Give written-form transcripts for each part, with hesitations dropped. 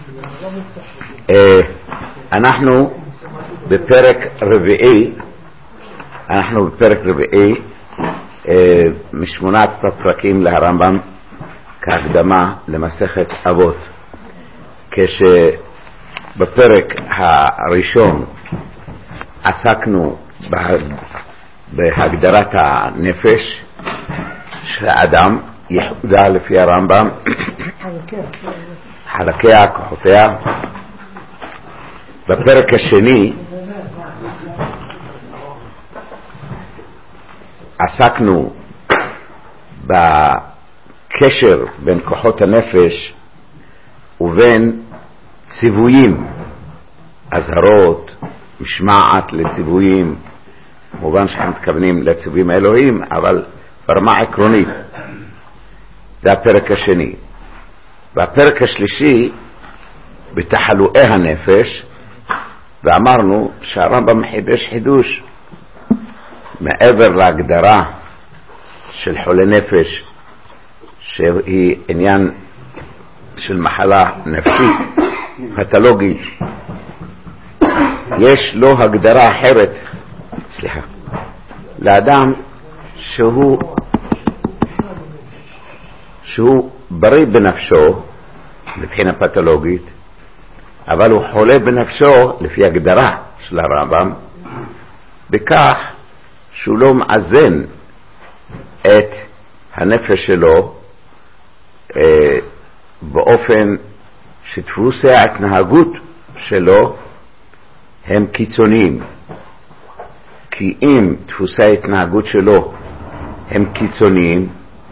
אנחנו בפרק רביעי, משמונת פרקים להרמב"ם כהקדמה למסכת אבות. כשבפרק הראשון עסקנו בהגדרת הנפש שהאדם יחודה לפי הרמב"ם, חלקיה, כוחותיה. בפרק השני עסקנו בקשר בין כוחות הנפש ובין ציוויים, הזהרות, משמעת לציוויים, מובן שאנחנו מתכוונים לציוויים האלוהים, אבל ברמה עקרונית. זה הפרק השני. והפרק השלישי בתחלואי הנפש, ואמרנו שהרמב"ם חידש חידוש מעבר להגדרה של חולה נפש שהיא עניין של מחלה נפשית פתולוגית. יש לו הגדרה אחרת, לאדם שהוא בריא בנפשו מבחינה פתולוגית, אבל הוא חולה בנפשו לפי הגדרה של הרמב"ם בכך שהוא לא מאזן את הנפש שלו באופן שדפוסי ההתנהגות שלו הם קיצוניים. כי אם דפוסי ההתנהגות שלו הם קיצוניים,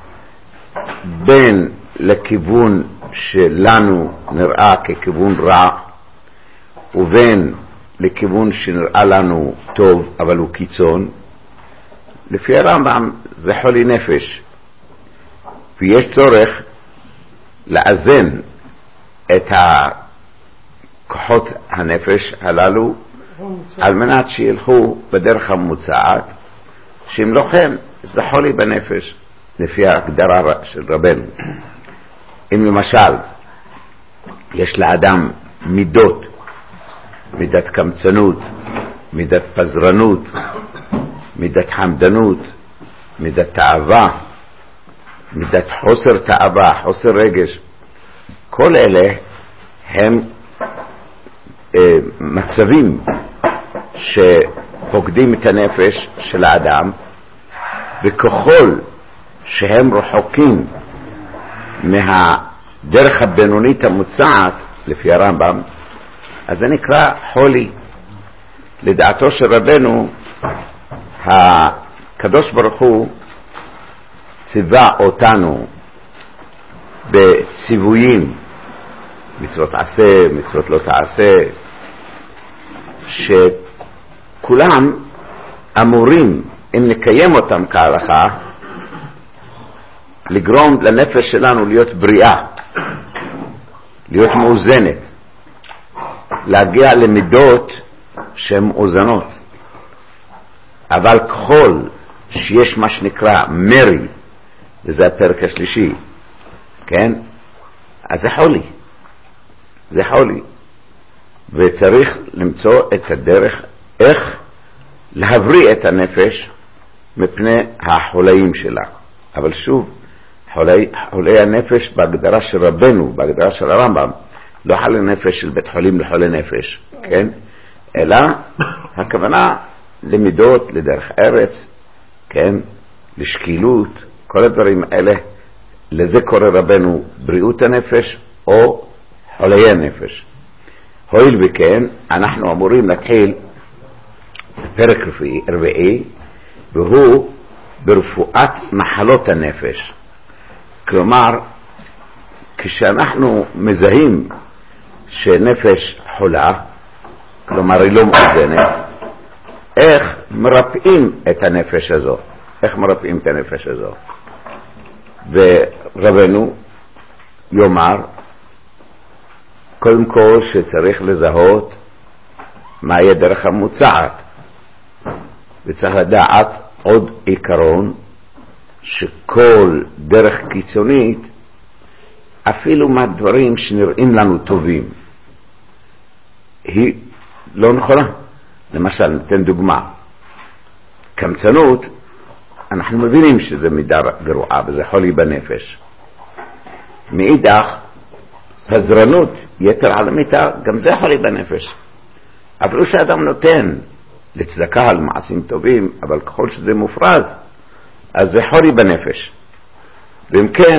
בין לכיוון שלנו נראה ככיוון רע ובין לכיוון שנראה לנו טוב אבל הוא קיצון, לפי הרמב"ם זה חולי נפש, ויש צורך לאזן את כוחות הנפש הללו על מנת שילכו בדרך המוצעת, שאם לא כן זה חולי בנפש לפי ההגדרה של רבנו. אם למשל יש לאדם מידות, מידת קמצנות, מידת פזרנות, מידת חמדנות, מידת תאווה, מידת חוסר תאווה, חוסר רגש, כל אלה הם מצבים שפוקדים את הנפש של האדם, וככל שהם רחוקים מהדרך הבינונית המוצעת לפי הרמב"ם, אז זה נקרא חולי. לדעתו של רבנו, הקדוש ברוך הוא ציווה אותנו בציוויים, מצוות עשה, מצוות לא תעשה, שכולם אמורים, אם נקיים אותם כהלכה, לגרום לנפש שלנו להיות בריאה, להיות מאוזנת, להגיע למידות שהן מאוזנות. אבל ככל שיש מה שנקרא מרי, וזה הפרק השלישי, כן? אז זה חולי. זה חולי. וצריך למצוא את הדרך איך להבריא את הנפש מפני החולאים שלה. אבל שוב, חולי הנפש בהגדרה של רבנו, בהגדרה של הרמב"ם, לא חולי נפש של בית חולים לחולי נפש, כן? אלא הכוונה למידות, לדרך ארץ, כן? לשקילות, כל הדברים האלה, לזה קורא רבנו בריאות הנפש או חולי הנפש. הואיל וכן, אנחנו אמורים להתחיל פרק רביעי, והוא ברפואת מחלות הנפש. כלומר, כשאנחנו מזהים שנפש חולה, כלומר היא לא מאוזנת, איך מרפאים את הנפש הזו? איך מרפאים את הנפש הזו? ורבנו יאמר, קודם כל שצריך לזהות מהי הדרך המוצעת, וצריך לדעת עוד עיקרון, שכל דרך קיצונית, אפילו מהדברים שנראים לנו טובים, היא לא נכונה. למשל, ניתן דוגמה. קמצנות, אנחנו מבינים שזה מידה גרועה וזה חולי בנפש. מאידך, סזרנות, יתר על המידה, גם זה חולי בנפש. אפילו שאדם נותן לצדקה על מעשים טובים, אבל ככל שזה מופרז, אז זה חולי בנפש. ואם כן,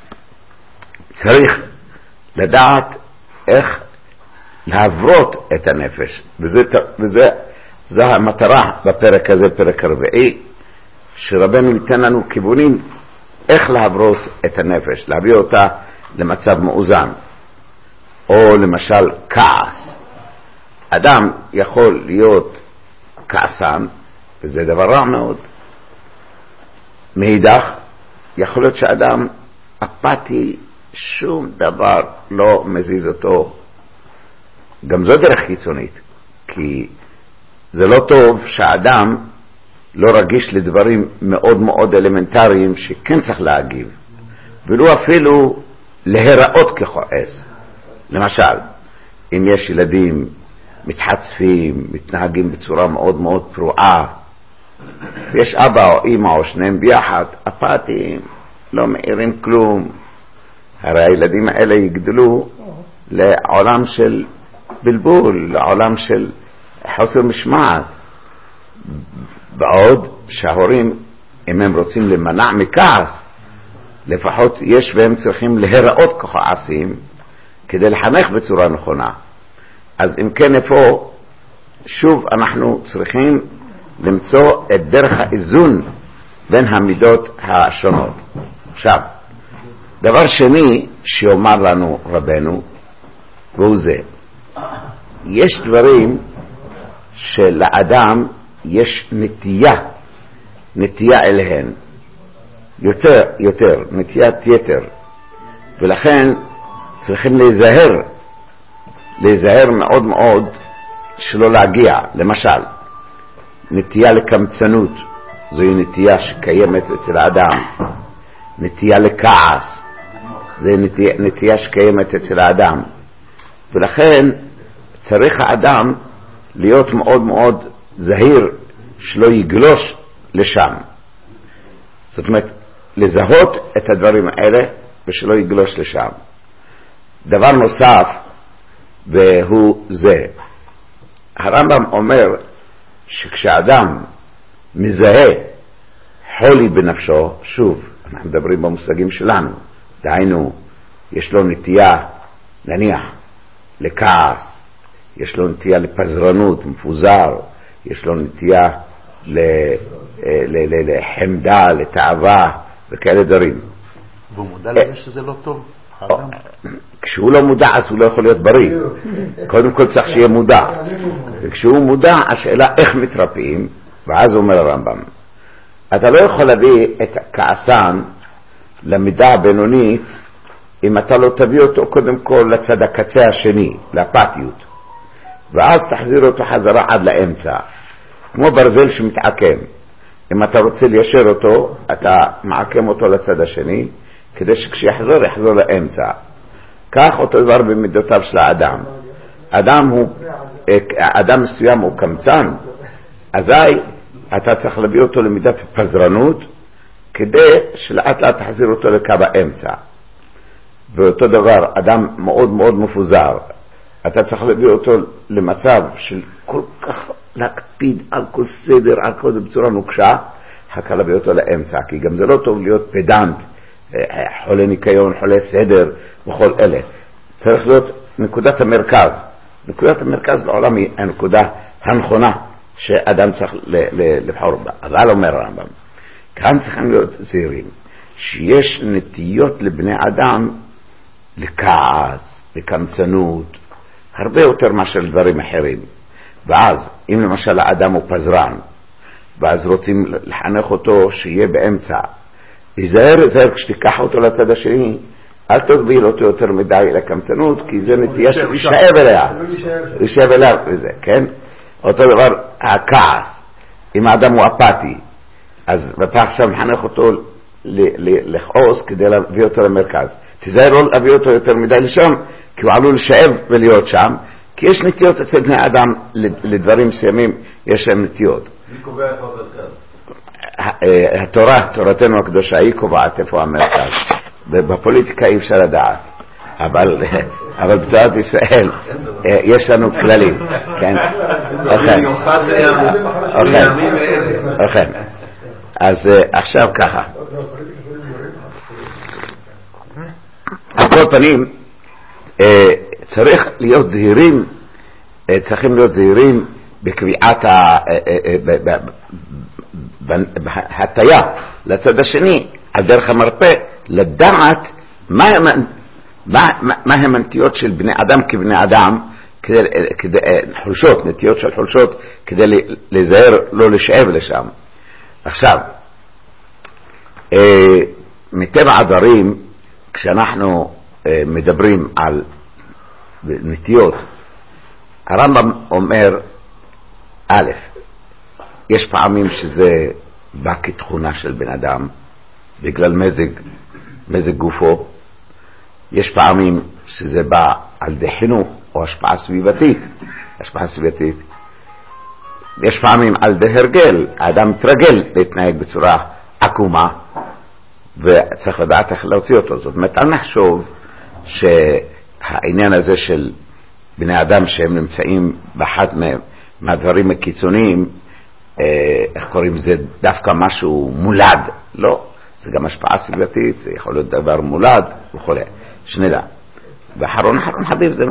צריך לדעת איך להברות את הנפש. וזה המטרה בפרק הזה, פרק הרביעי, שרבנו ייתן לנו כיוונים איך להברות את הנפש, להביא אותה למצב מאוזן. או למשל כעס. אדם יכול להיות כעסן, וזה דבר רע מאוד. מאידך, יכול להיות שאדם אפאתי, שום דבר לא מזיז אותו. גם זו דרך חיצונית, כי זה לא טוב שהאדם לא רגיש לדברים מאוד מאוד אלמנטריים שכן צריך להגיב, ולא אפילו להיראות ככועס. למשל, אם יש ילדים מתחצפים, מתנהגים בצורה מאוד מאוד פרועה, ויש אבא או אמא או שניהם ביחד, אפאתיים, לא מאירים כלום, הרי הילדים האלה יגדלו לעולם של בלבול, לעולם של חוסר משמעת. בעוד שההורים, אם הם רוצים למנע מכעס, לפחות יש והם צריכים להיראות ככועסים כדי לחנך בצורה נכונה. אז אם כן, איפה שוב אנחנו צריכים למצוא את דרך האיזון בין המידות השונות. עכשיו, דבר שני שאומר לנו רבנו, והוא זה, יש דברים שלאדם יש נטייה אליהן, יותר, נטיית יתר, ולכן צריכים להיזהר מאוד מאוד שלא להגיע. למשל, נטייה לקמצנות, זוהי נטייה שקיימת אצל האדם. נטייה לכעס, זוהי נטייה שקיימת אצל האדם. ולכן צריך האדם להיות מאוד מאוד זהיר שלא יגלוש לשם. זאת אומרת, לזהות את הדברים האלה ושלא יגלוש לשם. דבר נוסף, והוא זה, הרמב"ם אומר שכשאדם מזהה חולי בנפשו, שוב, אנחנו מדברים במושגים שלנו, דהיינו, יש לו נטייה, נניח, לכעס, יש לו נטייה לפזרנות, מפוזר, יש לו נטייה לחמדה, לתאווה, וכאלה דברים. והוא מודע לזה שזה לא טוב? כשהוא לא מודע, אז הוא לא יכול להיות בריא. קודם כל צריך שיהיה מודע. וכשהוא מודע, השאלה איך מתרפאים, ואז אומר הרמב"ם, אתה לא יכול להביא את הכעסן למידה הבינונית, אם אתה לא תביא אותו קודם כל לצד הקצה השני, לאפתיות, ואז תחזיר אותו חזרה עד לאמצע, כמו ברזל שמתעקם. אם אתה רוצה ליישר אותו, אתה מעקם אותו לצד השני, כדי שכשיחזור, יחזור לאמצע. כך אותו דבר במידותיו של האדם. אדם מסוים הוא קמצן, אזי אתה צריך להביא אותו למידת פזרנות, כדי שלאט לאט תחזיר אותו לקו האמצע. ואותו דבר, אדם מאוד מאוד מפוזר, אתה צריך להביא אותו למצב של כל כך להקפיד על כל סדר, על כל זה בצורה נוקשה, חכה להביא אותו לאמצע, כי גם זה לא טוב להיות פדנט, חולה ניקיון, חולה סדר, וכל אלה. צריך להיות נקודת המרכז. נקודת המרכז לעולם היא הנקודה הנכונה שאדם צריך לבחור בה. אבל אומר הרמב"ם, כאן צריכים להיות זהירים, שיש נטיות לבני אדם לכעס, לקמצנות, הרבה יותר מאשר דברים אחרים. ואז, אם למשל האדם הוא פזרן, ואז רוצים לחנך אותו שיהיה באמצע, יזהר כשתיקח אותו לצד השני, אל תגביל אותו יותר מדי לקמצנות, כי זה נטייה שישאב אליה וזה, כן? אותו דבר, הכעס, אם האדם הוא אפאתי, אז אתה עכשיו מחנך אותו לכעוס כדי להביא אותו למרכז. תזהר לא להביא אותו יותר מדי לשם, כי הוא עלול לשאב ולהיות שם, כי יש נטיות אצל בני אדם לדברים מסוימים, יש להם נטיות. מי קובע איפה המרכז? התורה, תורתנו הקדושה, היא קובעת איפה המרכז. בפוליטיקה אי אפשר לדעת. אבל בתורת ישראל יש לנו כללים. כן. אכן. אז עכשיו ככה. על כל פנים, צריכים להיות זהירים בקביעת ההטיה לצד השני, על דרך המרפא, לדעת מה הם הנטיות של בני אדם כבני אדם, חולשות, נטיות של חולשות, כדי להיזהר לא לשאב לשם. עכשיו, מטבע הדברים, כשאנחנו מדברים על נטיות, הרמב"ם אומר, א', יש פעמים שזה בא כתכונה של בן אדם, בגלל מזג גופו. יש פעמים שזה בא על ידי חינוך או השפעה סביבתית. יש פעמים על ידי הרגל, האדם מתרגל להתנהג בצורה עקומה, וצריך לדעת איך להוציא אותו. זאת אומרת, אל נחשוב שהעניין הזה של בני אדם שהם נמצאים באחד מהדברים הקיצוניים, איך קוראים זה, דווקא משהו מולד. לא, זה גם השפעה סביבתית, זה יכול להיות דבר מולד וכו'. שנדע. ואחרון חביב זה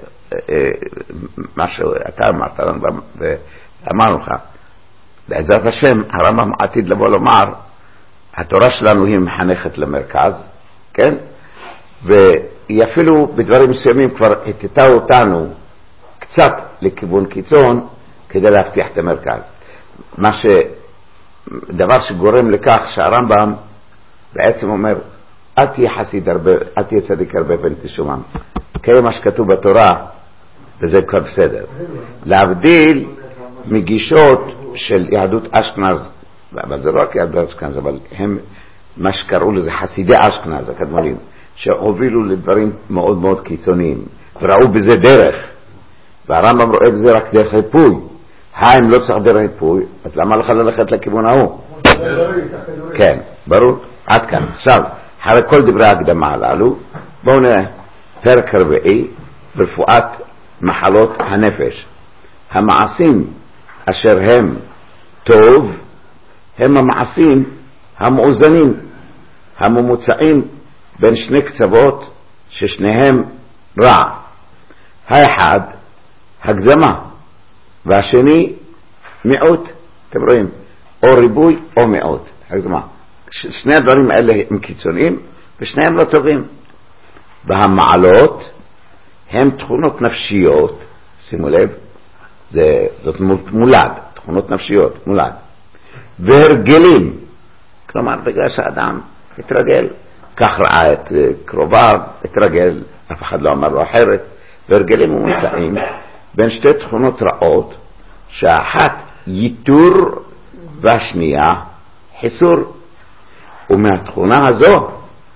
מה שאתה אמרת ואמרנו לך. בעזרת השם, הרמב"ם עתיד לבוא לומר, התורה שלנו היא מחנכת למרכז, כן? והיא אפילו בדברים מסוימים כבר התתה אותנו קצת לכיוון קיצון כדי להבטיח את המרכז. דבר שגורם לכך שהרמב"ם בעצם אומר, אל תהיה צדיק הרבה בן תשומם. מה שכתוב בתורה, וזה כבר בסדר. להבדיל מגישות של יהדות אשכנז, אבל זה לא רק יהדות אשכנז, אבל הם מה שקראו לזה חסידי אשכנז, הקדמונים, שהובילו לדברים מאוד מאוד קיצוניים, וראו בזה דרך, והרמב"ם רואה בזה רק דרך ריפוי. אם לא צריך דרך ריפוי, אז למה לך ללכת לכיוון ההוא? כן, ברור. עד כאן. עכשיו, אחרי כל דברי ההקדמה הללו, בואו נראה פרק רביעי ברפואת מחלות הנפש. המעשים אשר הם טוב הם המעשים המאוזנים, הממוצעים בין שני קצוות ששניהם רע. האחד הגזמה והשני מיעוט. אתם רואים, או ריבוי או מיעוט, הגזמה. שני הדברים האלה הם קיצוניים ושניהם לא טובים. והמעלות הם תכונות נפשיות, שימו לב, זאת מולד, תכונות נפשיות, מולד. והרגלים, כלומר בגלל שהאדם התרגל, כך ראה את קרוביו, התרגל, אף אחד לא אמר לו אחרת. והרגלים מומצאים בין שתי תכונות רעות, שהאחת ייתור והשנייה חיסור. ומהתכונה הזו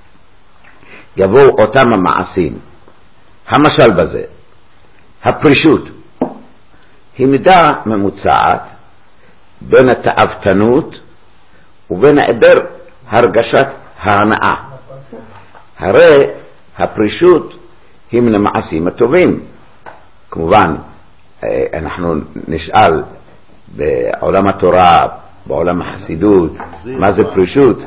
יבואו אותם המעשים. המשל בזה, הפרישות היא מידה ממוצעת בין התאוותנות ובין העדר הרגשת ההנאה. הרי הפרישות היא מן המעשים הטובים. כמובן, אנחנו נשאל בעולם התורה, בעולם החסידות, מה זה פרישות?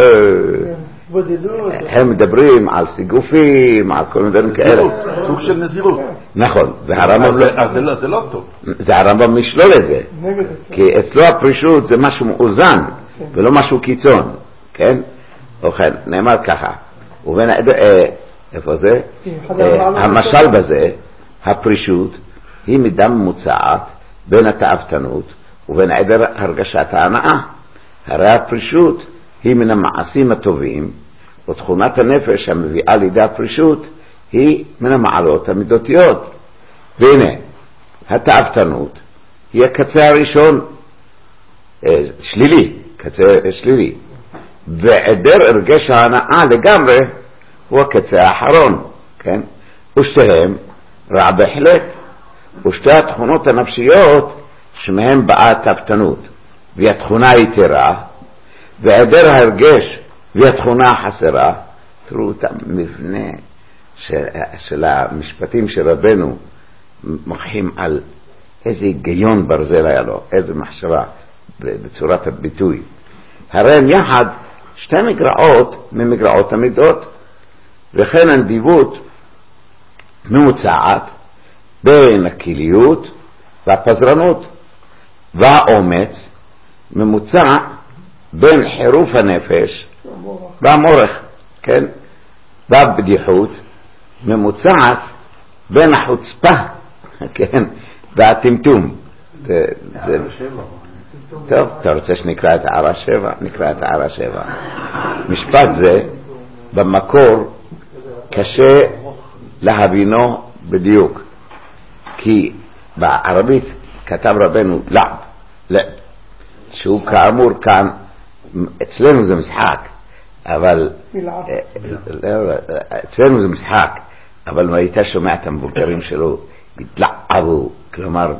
הם מדברים על סיגופים, על כל מיני דברים כאלה. סוג של נזירות. נכון. זה לא טוב. זה הרמב"ם משלול את זה. כי אצלו הפרישות זה משהו מאוזן, ולא משהו קיצון. כן? ובכן, נאמר ככה. איפה זה? המשל בזה, הפרישות, היא מידה ממוצעת בין התאוותנות ובין העדר הרגשת ההנאה. הרי הפרישות היא מן המעשים הטובים, ותכונת הנפש המביאה לידי הפרישות היא מן המעלות המידותיות. והנה, התאוותנות היא הקצה הראשון, שלילי, קצה שלילי, והעדר הרגש ההנאה לגמרי הוא הקצה האחרון, כן? ושתיהם רע בהחלט. ושתי התכונות הנפשיות שמהם באה התאוותנות, והיא התכונה היתרה, והיעדר ההרגש והיא התכונה החסרה. תראו את המבנה של המשפטים של רבנו, מוכיחים על איזה היגיון ברזל היה לו, איזה מחשבה בצורת הביטוי. הרי הם יחד שתי מגרעות ממגרעות המידות, וכן הנדיבות ממוצעת בין הכליות והפזרנות, והאומץ ממוצע בין חירוף הנפש והמורך, כן? והבדיחות ממוצעת בין החוצפה, כן? והטמטום. טוב, אתה רוצה שנקרא את הערה 7? נקרא את הערה 7. משפט זה במקור קשה להבינו בדיוק, כי בערבית כתב רבנו לב, שהוא כאמור כאן, אצלנו זה משחק, אבל אצלנו זה משחק, אבל מה היית שומע את המבוקרים שלו התלעבו, כלומר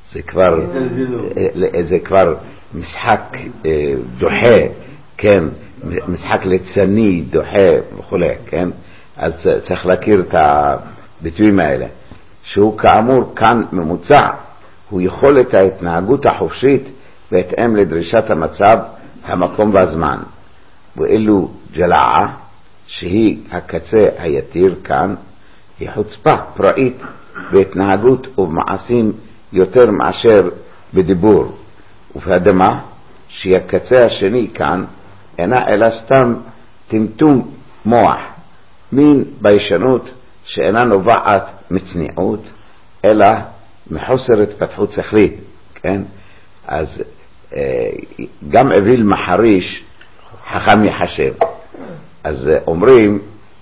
זה כבר משחק דוחה, כן, משחק ליצני דוחה וכו', כן. אז צריך להכיר את הביטויים האלה, שהוא כאמור כאן ממוצע, הוא יכולת ההתנהגות החופשית בהתאם לדרישת המצב, המקום והזמן. ואילו ג'לעה, שהיא הקצה היתיר כאן, היא חוצפה פראית בהתנהגות ובמעשים יותר מאשר בדיבור. ובאדמה, שהיא הקצה השני כאן, אינה אלא סתם טמטום מוח, מין ביישנות שאינה נובעת מצניעות, אלא מחוסר התפתחות שכלית, כן? אז גם אוויל מחריש חכם יחשב. אז אומרים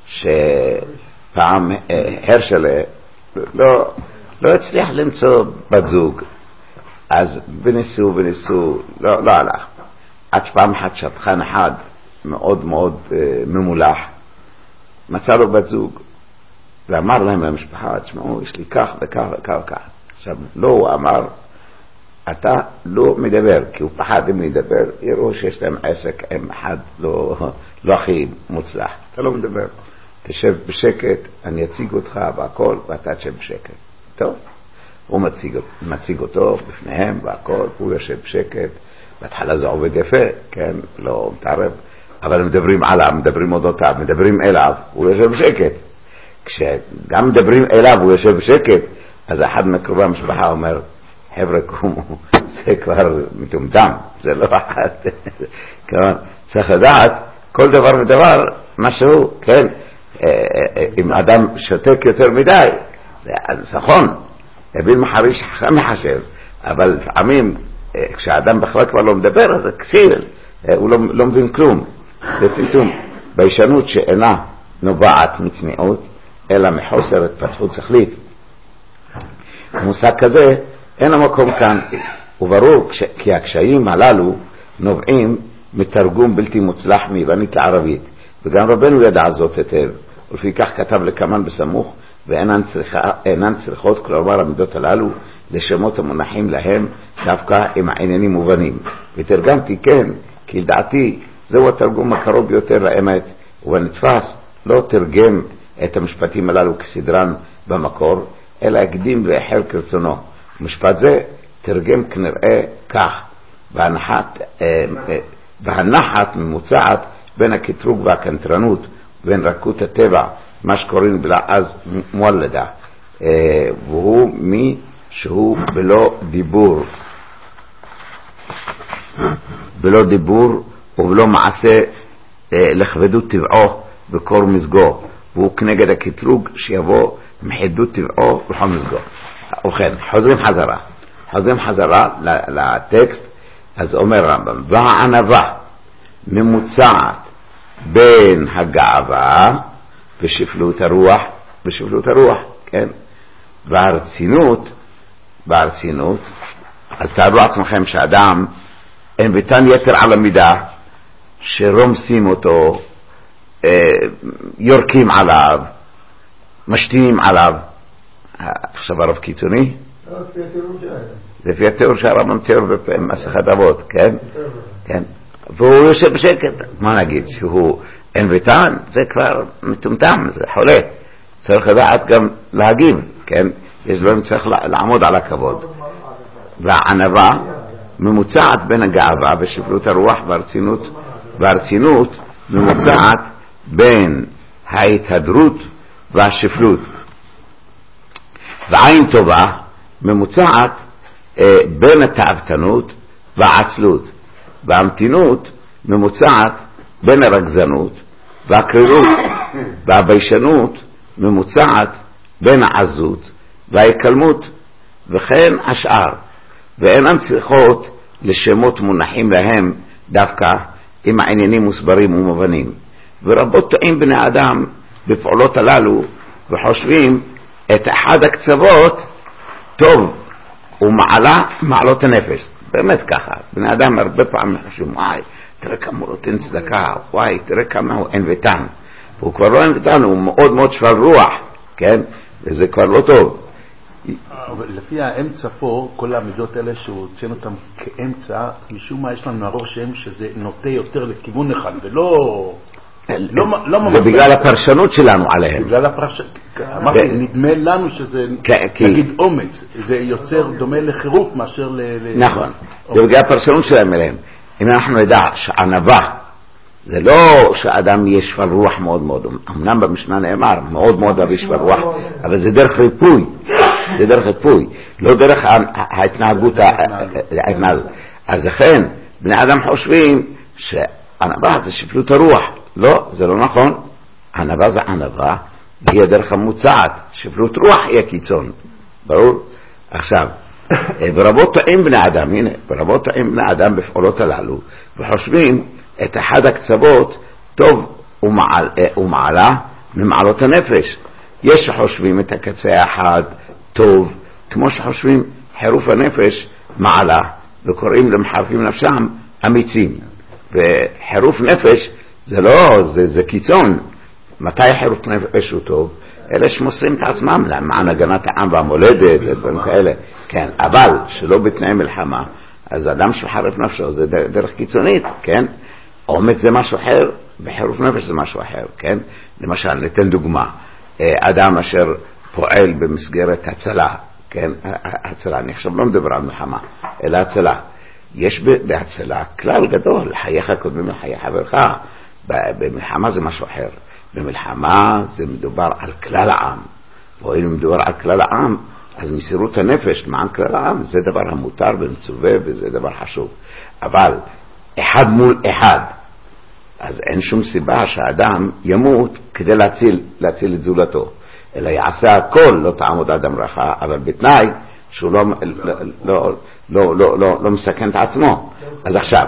שפעם הרשל לא הצליח למצוא בת זוג, אז בניסו לא הלך, עד שפעם אחת שטחן אחד מאוד מאוד ממולח מצא לו בת זוג, ואמר להם למשפחה, תשמעו, יש לי כך וכך וכך וכך. עכשיו לא, הוא אמר, אתה לא מדבר, כי הוא פחד אם לדבר, יראו שיש להם עסק עם אחד לא הכי מוצלח. אתה לא מדבר, תשב בשקט, אני אציג אותך והכל, ואתה תשב בשקט. טוב, הוא מציג אותו בפניהם והכל, הוא יושב בשקט, בהתחלה זה עובד יפה, כן, לא מתערב, אבל מדברים עליו, מדברים אודותיו, מדברים אליו, הוא יושב בשקט. כשגם מדברים אליו, הוא יושב בשקט, אז אחד מקרובי המשפחה אומר, חבר'ה, קומו, זה כבר מטומטם, זה לא אחת. כלומר, צריך לדעת, כל דבר ודבר, משהו, כן, אם אדם שותק יותר מדי, אז נכון, אוויל מחריש חכם מחשב, אבל לפעמים, כשאדם בכלל כבר לא מדבר, אז זה כסיל, הוא לא מבין כלום. זה פתאום ביישנות שאינה נובעת מצניעות, אלא מחוסר התפתחות שכלית. מושג כזה אין המקום כאן, וברור כי הקשיים הללו נובעים מתרגום בלתי מוצלח מיוונית לערבית, וגם רבנו ידע זאת היטב, ולפי כך כתב לקמן בסמוך, ואינן צריכות, כלומר המידות הללו, לשמות המונחים להם דווקא עם העניינים מובנים. ותרגמתי כן, כי לדעתי זהו התרגום הקרוב ביותר לאמת, ובנתפס לא תרגם את המשפטים הללו כסדרן במקור, אלא הקדים ואחר כרצונו. משפט זה תרגם כנראה כך, והנחת ממוצעת בין הקטרוג והקנטרנות, בין רכות הטבע, מה שקוראים בלעז מולדה, והוא מי שהוא בלא דיבור ובלא מעשה לכבדות טבעו בקור מזגו, והוא כנגד הקטרוג שיבוא מחידות טבעו בכל מזגו. ובכן, חוזרים חזרה לטקסט. אז אומר רמב"ם, והענווה ממוצעת בין הגאווה ושפלות הרוח, כן? והרצינות, אז תארו לעצמכם שאדם אין ביתן יתר על המידה, שרומסים אותו, יורקים עליו, משתינים עליו. עכשיו הרב קיצוני, לפי התיאור שהרמב"ם תיאור במסכת אבות, כן? כן. והוא יושב בשקט, מה נגיד? שהוא אין וטען, זה כבר מטומטם, זה חולה. צריך לדעת גם להגיב, כן? יש דברים צריך לעמוד על הכבוד. והענווה ממוצעת בין הגאווה ושפלות הרוח והרצינות ממוצעת בין ההתהדרות והשפלות. ועין טובה ממוצעת בין התאוותנות והעצלות. והמתינות ממוצעת בין הרגזנות והקרירות. והביישנות ממוצעת בין העזות וההיקלמות, וכן השאר. ואינן צריכות לשמות מונחים להם דווקא אם העניינים מוסברים ומובנים. ורבות טועים בני אדם בפעולות הללו וחושבים את אחד הקצוות טוב ומעלה מעלות הנפש. באמת ככה, בני אדם הרבה פעמים חושבים, וואי, תראה כמה הוא נותן צדקה, וואי, תראה כמה הוא אין וטען. הוא כבר לא אין וטען, הוא מאוד מאוד שפל רוח, כן? וזה כבר לא טוב. אבל לפי האמצע פה, כל המידות האלה שהוא ציין אותם כאמצע, משום מה יש לנו הרושם שזה נוטה יותר לכיוון אחד, ולא... זה בגלל הפרשנות שלנו עליהם. בגלל הפרשנות, אמרתי, נדמה לנו שזה, נגיד אומץ, זה יוצר דומה לחירוף מאשר נכון, זה בגלל הפרשנות שלהם אליהם. אם אנחנו נדע שענווה, זה לא שאדם יהיה שפל רוח מאוד מאוד, אמנם במשנה נאמר, מאוד מאוד אוהב שפל רוח, אבל זה דרך ריפוי, זה דרך ריפוי, לא דרך ההתנהגות. אז לכן, בני אדם חושבים שענווה זה שפלות הרוח. לא, זה לא נכון. ענווה זה ענווה, והיא הדרך המוצעת. שפלות רוח היא הקיצון. ברור? עכשיו, ברבות טועים בני אדם, הנה, ברבות טועים בני אדם בפעולות הללו, וחושבים את אחד הקצוות טוב ומעלה ממעלות הנפש. יש שחושבים את הקצה האחד טוב, כמו שחושבים חירוף הנפש מעלה, וקוראים למחרפים נפשם אמיצים. וחירוף נפש זה לא, זה קיצון. מתי חירוף נפש הוא טוב? אלה שמוסרים את עצמם למען הגנת העם והמולדת, דברים כאלה. כן, אבל שלא בתנאי מלחמה, אז אדם שחירוף נפשו זה דרך קיצונית, כן? אומץ זה משהו אחר, וחירוף נפש זה משהו אחר, כן? למשל, ניתן דוגמה. אדם אשר פועל במסגרת הצלה, כן? הצלה, אני עכשיו לא מדבר על מלחמה, אלא הצלה. יש בהצלה כלל גדול, חייך קודמים לחיי חברך. במלחמה זה משהו אחר. במלחמה זה מדובר על כלל העם. ואם מדובר על כלל העם, אז מסירות הנפש למען כלל העם זה דבר המותר ומצווה וזה דבר חשוב. אבל אחד מול אחד, אז אין שום סיבה שהאדם ימות כדי להציל את זולתו. אלא יעשה הכל, לא תעמוד אדם רחה, אבל בתנאי שהוא לא מסכן את עצמו. אז עכשיו,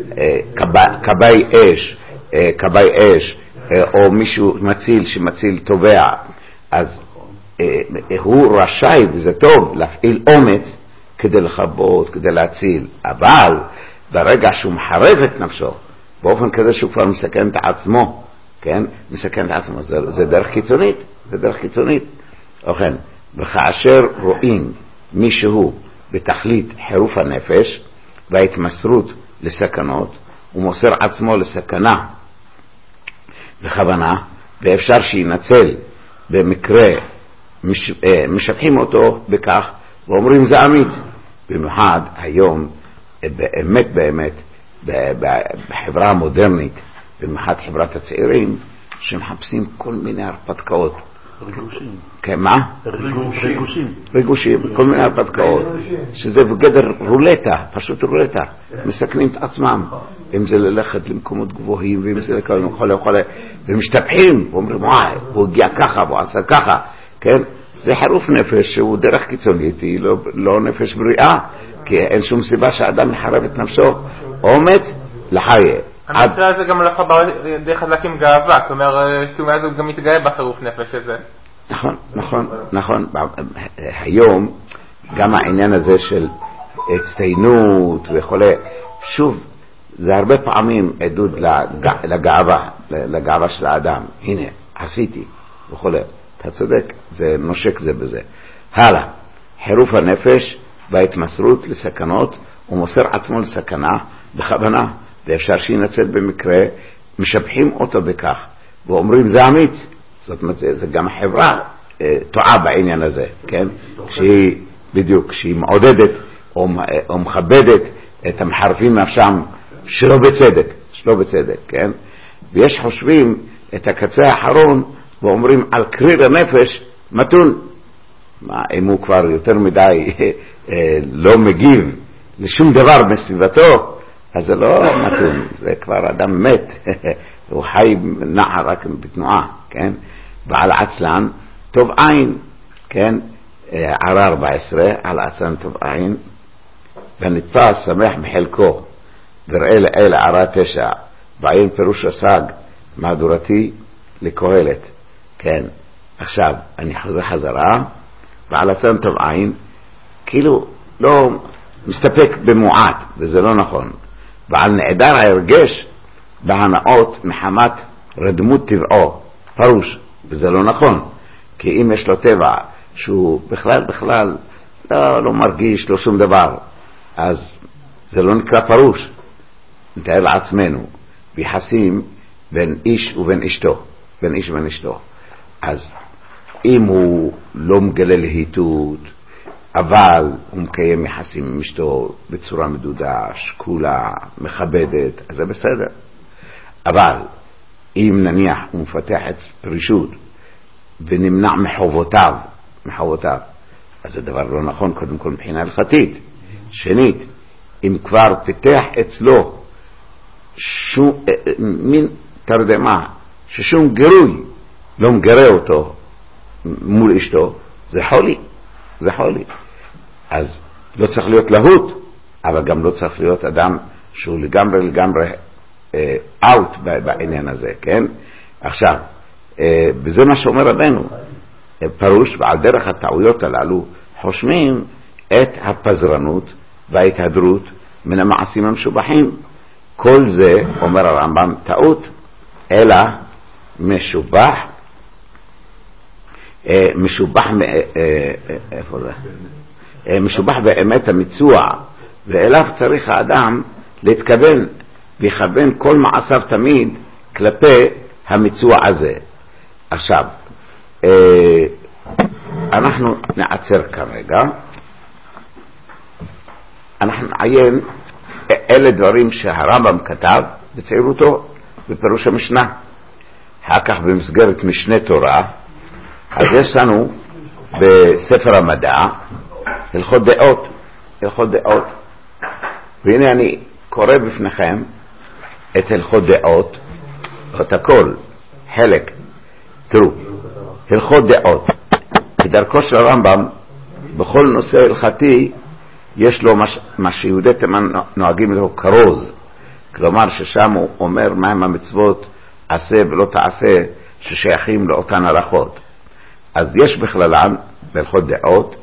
כבאי אש, או מישהו מציל שמציל תובע, אז הוא רשאי, וזה טוב, להפעיל אומץ כדי לכבות, כדי להציל. אבל ברגע שהוא מחרב את נפשו, באופן כזה שהוא כבר מסכן את עצמו, כן? מסכן את עצמו, זה דרך קיצונית, זה דרך קיצונית. וכן, וכאשר רואים מישהו בתכלית חירוף הנפש וההתמסרות לסכנות, הוא מוסר עצמו לסכנה בכוונה, ואפשר שינצל במקרה, משבחים אותו בכך ואומרים זה אמיץ. במיוחד היום, באמת בחברה המודרנית, במיוחד חברת הצעירים, שמחפשים כל מיני הרפתקאות. ריגושים. כן, מה? ריגושים. כל מיני הרפתקאות, שזה בגדר רולטה, פשוט רולטה. מסכנים את עצמם, אם זה ללכת למקומות גבוהים, ואם זה לכאלה, ומשתפחים, ואומרים, וואי, הוא הגיע ככה, הוא עשה ככה, כן? זה חירוף נפש שהוא דרך קיצונית, היא לא נפש בריאה, כי אין שום סיבה שהאדם יחרב את נפשו. אומץ לחיה. המקרה הזה גם הולך די חזק עם גאווה, כלומר, אז הוא גם מתגאה בחירוף נפש הזה. נכון. היום, גם העניין הזה של הצטיינות וכולי, שוב, זה הרבה פעמים עדות לגאווה של האדם. הנה, עשיתי וכולי. אתה צודק, זה נושק זה בזה. הלאה, חירוף הנפש וההתמסרות לסכנות, הוא מוסר עצמו לסכנה בכוונה, ואפשר שינצל במקרה, משבחים אותו בכך, ואומרים זה אמיץ. זאת אומרת, זה גם החברה טועה בעניין הזה, כן? שהיא, בדיוק, שהיא מעודדת או מכבדת את המחרפים נפשם שלא בצדק, כן? ויש חושבים את הקצה האחרון ואומרים על קריר הנפש מתון. מה, אם הוא כבר יותר מדי לא מגיב לשום דבר בסביבתו, אז זה לא מתון, זה כבר אדם מת, הוא חי נע רק בתנועה, כן? ועל עצלן טוב עין, כן? ערה 14, על עצלן טוב עין, ונתפס שמח בחלקו, וראה לאל ערה 9, ועין פירוש השג מהדורתי לקהלת, כן? עכשיו אני חוזר חזרה, ועל עצלן טוב עין, כאילו לא מסתפק במועט, וזה לא נכון. ועל נעדר ההרגש בהנאות מחמת רדמות טבעו, פרוש, וזה לא נכון. כי אם יש לו טבע שהוא בכלל לא מרגיש לו שום דבר, אז זה לא נקרא פרוש. נתאר לעצמנו ביחסים בין איש ובין אשתו, בין איש ובין אשתו. אז אם הוא לא מגלה להיטות, אבל הוא מקיים יחסים עם אשתו בצורה מדודה, שקולה, מכבדת, אז זה בסדר. אבל אם נניח הוא מפתח את רישות ונמנע מחובותיו, אז זה דבר לא נכון, קודם כל מבחינה הלכתית. שנית, אם כבר פיתח אצלו מין תרדמה, ששום גירוי לא מגרה אותו מול אשתו, זה חולי. אז לא צריך להיות להוט, אבל גם לא צריך להיות אדם שהוא לגמרי out בעניין הזה, כן? עכשיו, וזה מה שאומר רבנו, פרוש, ועל דרך הטעויות הללו חושמים את הפזרנות וההתהדרות מן המעשים המשובחים. כל זה, אומר הרמב"ם, טעות, אלא משובח באמת המצוע, ואליו צריך האדם להתכוון ויכוון כל מעשיו תמיד כלפי המצוע הזה. עכשיו, אנחנו נעצר כרגע, אנחנו נעיין, אלה דברים שהרמב"ם כתב בצעירותו בפירוש המשנה, אחר כך במסגרת משנה תורה. אז יש לנו בספר המדע הלכות דעות, והנה אני קורא בפניכם את הלכות דעות, את הכל, חלק. תראו, הלכות דעות, כדרכו של הרמב"ם בכל נושא הלכתי יש לו מה שיהודי תימן נוהגים לו כרוז, כלומר ששם הוא אומר מהם המצוות עשה ולא תעשה ששייכים לאותן הלכות. אז יש בכללן בהלכות דעות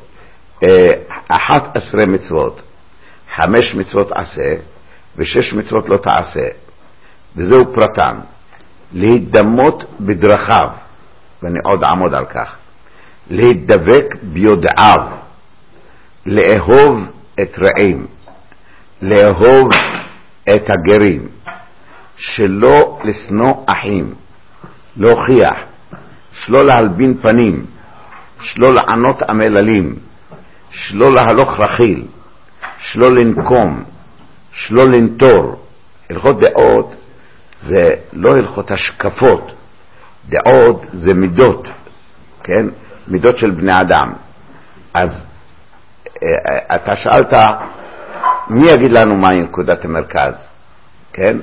11 מצוות, 5 מצוות עשה ו6 מצוות לא תעשה, וזהו פרטן: להתדמות בדרכיו, ואני עוד עמוד על כך, להתדבק ביודעיו, לאהוב את רעים, לאהוב את הגרים, שלא לשנוא אחים, להוכיח, שלא להלבין פנים, שלא לענות המללים, שלא להלוך רכיל, שלא לנקום, שלא לנטור. הלכות דעות זה לא הלכות השקפות, דעות זה מידות, כן? מידות של בני אדם. אז אתה שאלת מי יגיד לנו מהי נקודת המרכז, כן?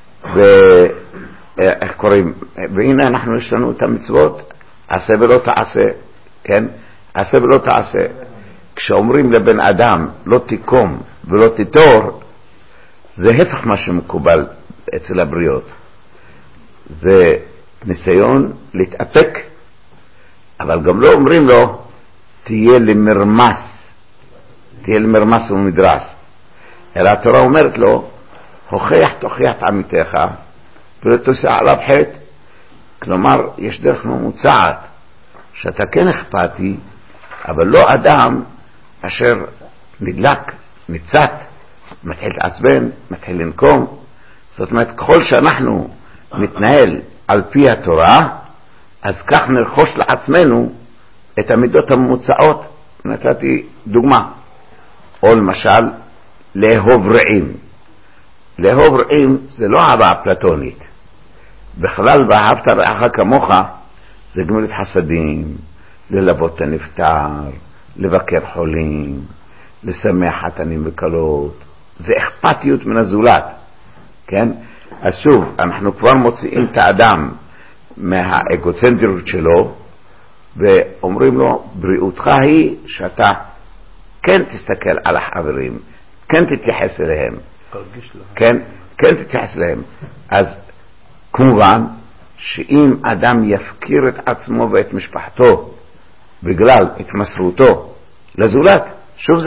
ואיך קוראים, והנה אנחנו יש לנו את המצוות עשה ולא תעשה, כן? עשה ולא תעשה. כשאומרים לבן אדם לא תקום ולא תתור, זה הפך מה שמקובל אצל הבריות, זה ניסיון להתאפק, אבל גם לא אומרים לו תהיה למרמס ומדרס, אלא התורה אומרת לו הוכיח תוכיח את עמיתך ולא תעשה עליו חטא. כלומר יש דרך ממוצעת שאתה כן אכפתי, אבל לא אדם אשר נדלק, ניצת, מתחיל להתעצבן, מתחיל לנקום. זאת אומרת, ככל שאנחנו נתנהל על פי התורה, אז כך נרכוש לעצמנו את המידות הממוצעות. נתתי דוגמה, או למשל לאהוב רעים. לאהוב רעים זה לא אהבה פלטונית. בכלל ואהבת רעך כמוך זה גמילות חסדים, ללוות את הנפטר, לבקר חולים, לשמח חתנים וקלות. זה אכפתיות מן הזולת, כן? אז שוב, אנחנו כבר מוציאים את האדם מהאגוצנטריות שלו ואומרים לו, בריאותך היא שאתה כן תסתכל על החברים, כן תתייחס אליהם, כן תתייחס אליהם. אז כמובן שאם אדם יפקיר את עצמו ואת משפחתו בגלל התמסרותו לזולת, שוב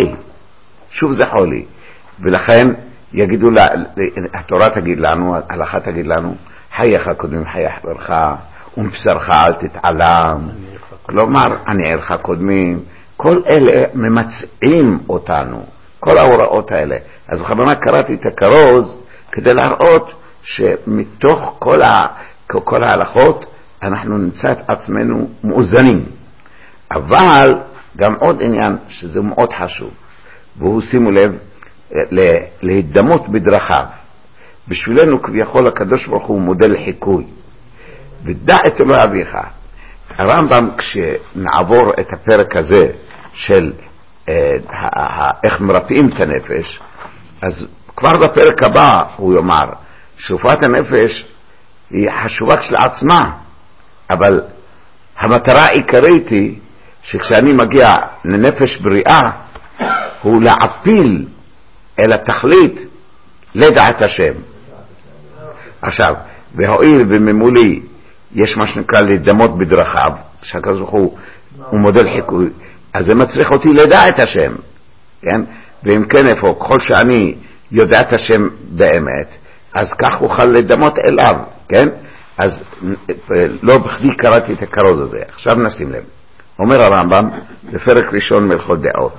זה חולי. ולכן יגידו לה, התורה תגיד לנו, ההלכה תגיד לנו, חייך קודמים חיי חברך ומבשרך אל תתעלם. כלומר, עניינך קודמים. כל אלה ממצעים אותנו, כל ההוראות האלה. אז בכוונה קראתי את הכרוז כדי להראות שמתוך כל ההלכות אנחנו נמצא את עצמנו מאוזנים. אבל גם עוד עניין שזה מאוד חשוב, והוא, שימו לב, להידמות בדרכיו. בשבילנו כביכול הקדוש ברוך הוא מודל חיקוי. ודע את אלוהי אביך. הרמב"ם, כשנעבור את הפרק הזה של איך מרפאים את הנפש, אז כבר בפרק הבא הוא יאמר שרפואת הנפש היא חשובה כשלעצמה, אבל המטרה העיקרית היא שכשאני מגיע לנפש בריאה הוא להעפיל אל התכלית לדעת השם. עכשיו, והואיל בממולי יש מה שנקרא להידמות בדרכיו, שהקדוש ברוך הוא מודל חיקוי, אז זה מצריך אותי לדע את השם, כן? ואם כן, איפה, ככל שאני יודע את השם באמת, אז כך אוכל לדמות אליו, כן? אז לא בכדי קראתי את הכרוז הזה. עכשיו נשים לב, אומר הרמב"ם בפרק ראשון מלכות דעות,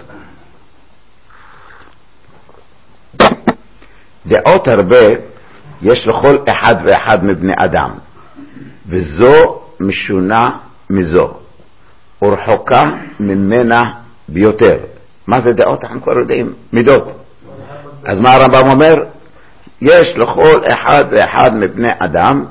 דעות הרבה יש לכל אחד ואחד מבני אדם, וזו משונה מזו, ורחוקה ממנה ביותר. מה זה דעות? אנחנו כבר יודעים, מידות. אז מה הרמב"ם אומר? יש לכל אחד ואחד מבני אדם,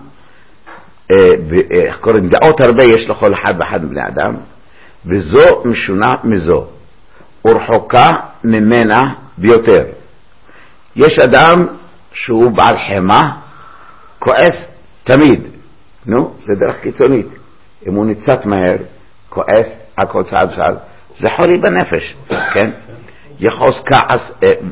קוראים דעות הרבה יש לכל אחד ואחד מבני אדם, וזו משונה מזו, ורחוקה ממנה ביותר. יש אדם שהוא בעל חמה, כועס תמיד. זה דרך קיצונית. אם הוא ניצת מהר, כועס, הכל צעד צעד, זה חולי בנפש, כן? יחוס כעס,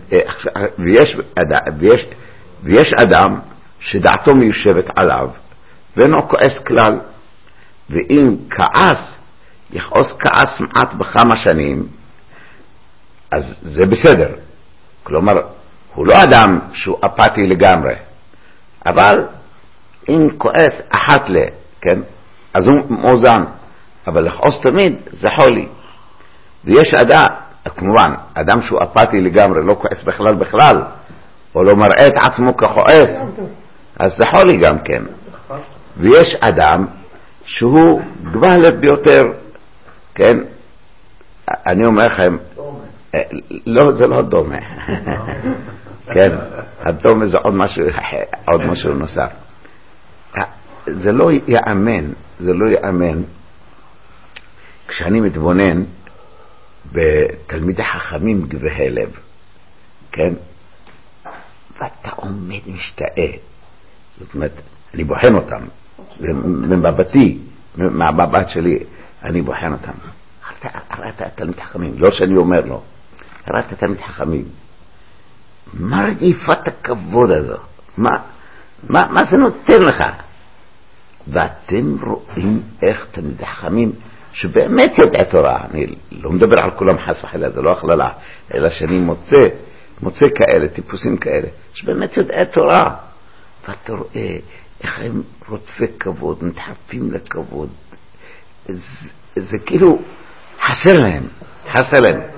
ויש אדם שדעתו מיושבת עליו, ואינו כועס כלל. ואם כעס, יחוס כעס מעט בכמה שנים, אז זה בסדר. כלומר, הוא לא אדם שהוא אפאתי לגמרי, אבל אם כועס אחת כן, אז הוא מאוזן. אבל לכעוס תמיד זה חולי. ויש אדם, כמובן, אדם שהוא אפאתי לגמרי, לא כועס בכלל, או לא מראה את עצמו ככועס, אז זה חולי גם כן. ויש אדם שהוא גבהלת ביותר, כן? אני אומר לכם, לא, זה לא דומה. כן, הדומה זה עוד משהו נוסף. זה לא יאמן, כשאני מתבונן בתלמידי חכמים גבוהי לב, כן? ואתה עומד משתאה. זאת אומרת, אני בוחן אותם, ממבטי, מהמבט שלי, אני בוחן אותם. ראית תלמיד חכמים, לא שאני אומר לו, ראית תלמיד חכמים. מה רדיפת הכבוד הזו? מה זה נותן לך? ואתם רואים איך תלמידי חכמים שבאמת יודע תורה, אני לא מדבר על כולם חס וחלילה, זה לא הכללה, אלא שאני מוצא כאלה, טיפוסים כאלה, שבאמת יודע תורה, ואתה רואה איך הם רודפי כבוד, מתחפים לכבוד, זה כאילו חסר להם,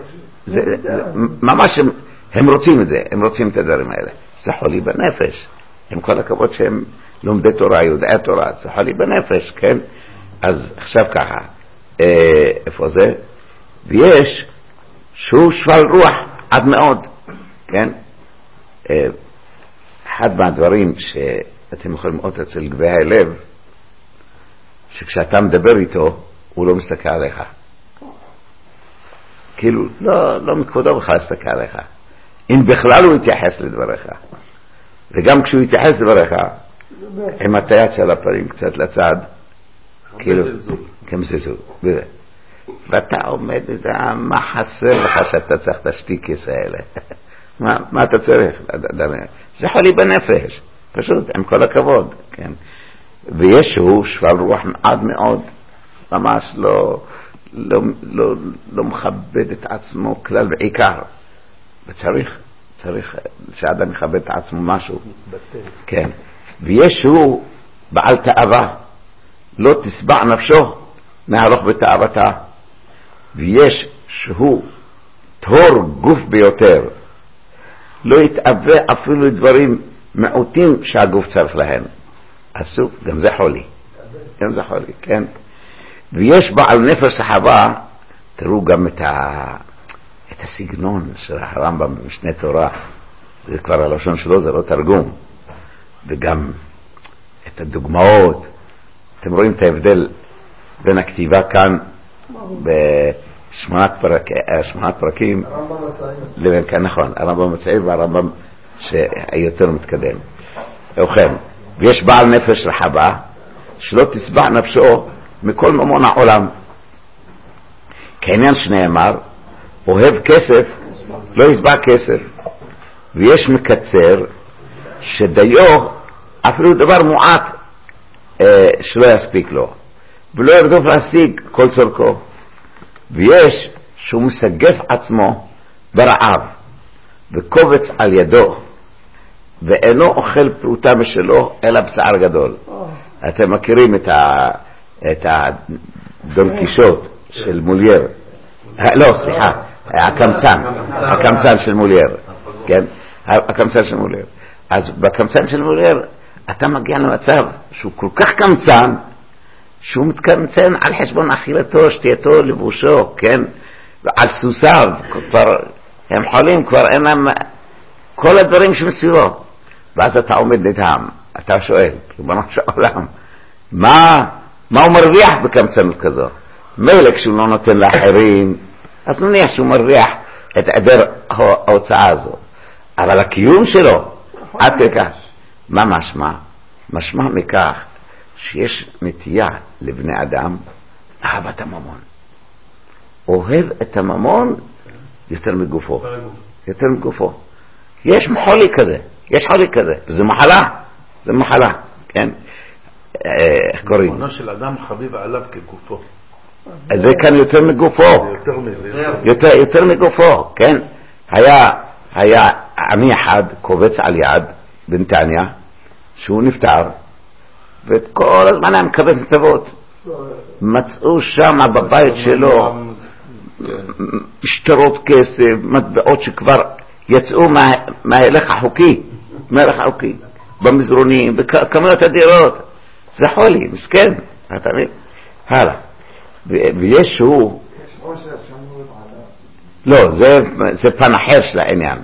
ממש הם רוצים את זה, הם רוצים את הדברים האלה. זה חולי בנפש. עם כל הכבוד שהם לומדי תורה, יודעי תורה, זה חולי בנפש, כן? אז עכשיו ככה, איפה זה? ויש שהוא שפל רוח עד מאוד, כן? אחד מהדברים שאתם יכולים לראות אצל גבוהי הלב, שכשאתה מדבר איתו, הוא לא מסתכל עליך. כאילו, לא מכבודו בכלל להסתכל עליך. אם בכלל הוא יתייחס לדבריך. וגם כשהוא יתייחס לדבריך, עם הטיית של הפנים קצת לצד, כאילו, כמזלזול. ואתה עומד, מה חסר לך שאתה צריך את השטיקס האלה? מה אתה צריך? זה חולי בנפש, פשוט, עם כל הכבוד, כן. וישהו שפל רוח עד מאוד, ממש לא מכבד את עצמו כלל בעיקר. וצריך שאדם מכבד את עצמו משהו. כן. וישהו בעל תאווה, לא תסבע נפשו מהלוך בתאוותה. ויש שהוא טהור גוף ביותר, לא יתאווה אפילו דברים מעוטים שהגוף צריך להם. אסור, גם זה חולי. גם זה חולי, כן? ויש בעל נפש החווה, תראו גם את הסגנון של הרמב"ם במשנה תורה, זה כבר הלשון שלו, זה לא תרגום. וגם את הדוגמאות, אתם רואים את ההבדל בין הכתיבה כאן בשמונת פרקים לבין כאן, נכון, הרמב"ם הצעיר והרמב"ם שיותר מתקדם. ובכן, ויש בעל נפש רחבה שלא תסבע נפשו מכל ממון העולם, כעניין שנאמר אוהב כסף לא יסבע כסף. ויש מקצר שדיו אפילו דבר מועט שלא יספיק לו, ולא ירדוף להשיג כל צורכו. ויש שהוא מסגף עצמו ברעב וקובץ על ידו, ואינו אוכל פרוטה משלו אלא בצער גדול. אתם מכירים את הדון קישוט של מולייר? לא, סליחה, הקמצן של מולייר, כן? הקמצן של מולייר. אז בקמצן של מולייר אתה מגיע למצב שהוא כל כך קמצן, שהוא מתקמצן על חשבון אכילתו, שתייתו, לבושו, כן? ועל סוסיו, כבר הם חולים, כבר אינם כל הדברים שמסביבו. ואז אתה עומד נדהם, אתה שואל, ריבונו של עולם, מה הוא מרוויח בקמצנות כזו? מילא כשהוא לא נותן לאחרים, אז נניח שהוא מרוויח את עדר ההוצאה הזו, אבל הקיום שלו עד כך, מה משמע? משמע מכך שיש נטייה לבני אדם אהבת הממון, אוהב את הממון יותר מגופו, יותר מגופו. יש חולי כזה, יש חולי כזה, זה מחלה, כן? איך קוראים? ממונו של אדם חביב עליו כגופו. זה כאן יותר מגופו, יותר מגופו, כן? היה עמי אחד קובץ על יד בנתניה שהוא נפטר, וכל הזמן היה מקבל כתבות. מצאו שם בבית שלו שטרות כסף, מטבעות שכבר יצאו מההלך החוקי, במזרונים, בכמויות אדירות. זה חולי, מסכן, אתה מבין? הלאה. ויש שהוא, לא, זה פן אחר של העניין,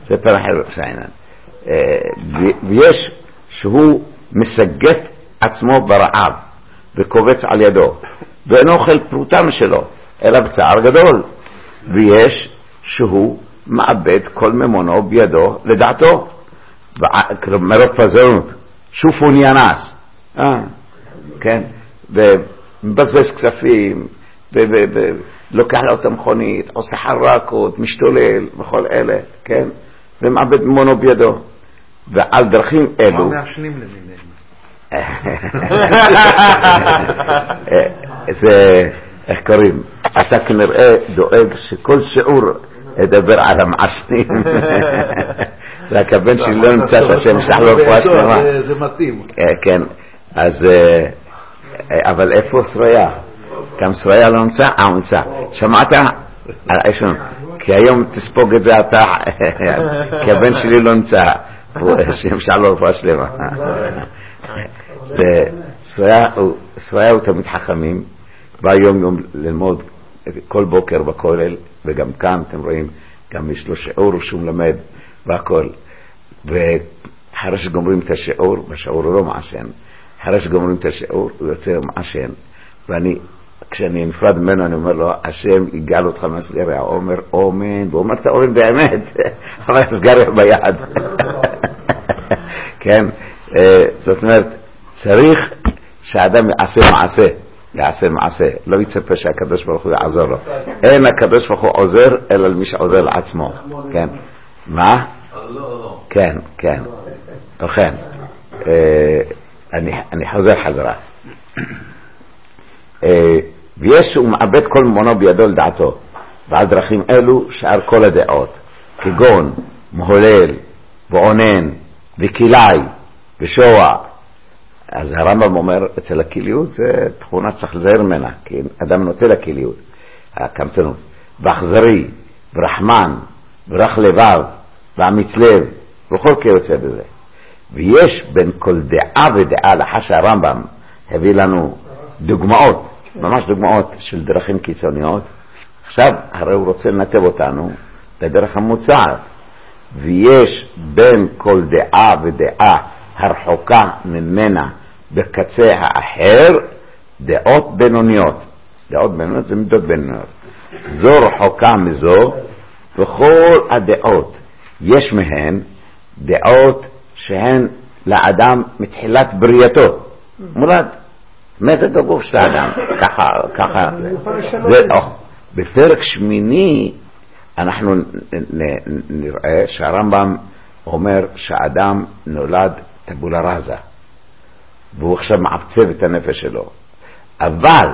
ויש שהוא מסגף עצמו ברעב וקובץ על ידו ואינו אוכל פרוטה משלו אלא בצער גדול. ויש שהוא מאבד כל ממונו בידו לדעתו, מרוב פזרנות, שופוני אנס, כן, ומבזבז כספים, לוקח לו את המכונית, עושה חרקות, משתולל וכל אלה, כן, ומאבד ממונו בידו. ועל דרכים אלו, מה מעשנים למיניהם? זה, איך קוראים, אתה כנראה דואג שכל שיעור אדבר על המעשנים. רק הבן שלי לא נמצא שהשם ישלח לו רפואה שלמה. זה מתאים. כן, אז אבל איפה שרויה? גם שרויה לא נמצא? נמצא. שמעת? כי היום תספוג את זה אתה, כי הבן שלי לא נמצא, שימשל לו רפואה שלמה. ספריה הוא תמיד חכמים, בא יום ללמוד כל בוקר בכולל, וגם כאן אתם רואים, גם יש לו שיעור שהוא למד והכל. ואחרי שגומרים את השיעור, בשיעור הוא לא מעשן, אחרי שגומרים את השיעור הוא יוצא מעשן, כשאני נפרד ממנו אני אומר לו, השם יגאל אותך מהסגריה, הוא אומר אומן, והוא אומר את האורן באמת, אבל הסגריה ביד. כן, זאת אומרת, צריך שהאדם יעשה מעשה, לא יצפה שהקדוש ברוך הוא יעזור לו. אין הקדוש ברוך הוא עוזר אלא למי שעוזר לעצמו. כן, מה? כן, כן. לכן, אני חוזר חזרה. ויש הוא מאבד כל ממונו בידו לדעתו, ועל דרכים אלו שאר כל הדעות, כגון מהולל ועונן וקילאי ושוע. אז הרמב"ם אומר, אצל הקיליות זה תכונה צריך לזהר ממנה, כי אדם נוטה לקיליות, הקמצנות, ואכזרי, ורחמן, ורך לבב, ואמיץ לב, וכל כיוצא בזה. ויש בין כל דעה ודעה, לאחר שהרמב"ם הביא לנו דוגמאות, ממש דוגמאות של דרכים קיצוניות, עכשיו הרי הוא רוצה לנתב אותנו לדרך המוצעת. ויש בין כל דעה ודעה הרחוקה ממנה בקצה האחר דעות בינוניות. דעות בינוניות זה מידות בינוניות. זו רחוקה מזו, וכל הדעות יש מהן דעות שהן לאדם מתחילת בריאתו. מולד, מזג הגוף של האדם, ככה. זה, בפרק שמיני אנחנו נראה שהרמב"ם אומר שהאדם נולד טבולה רזה, והוא עכשיו מעצב את הנפש שלו. אבל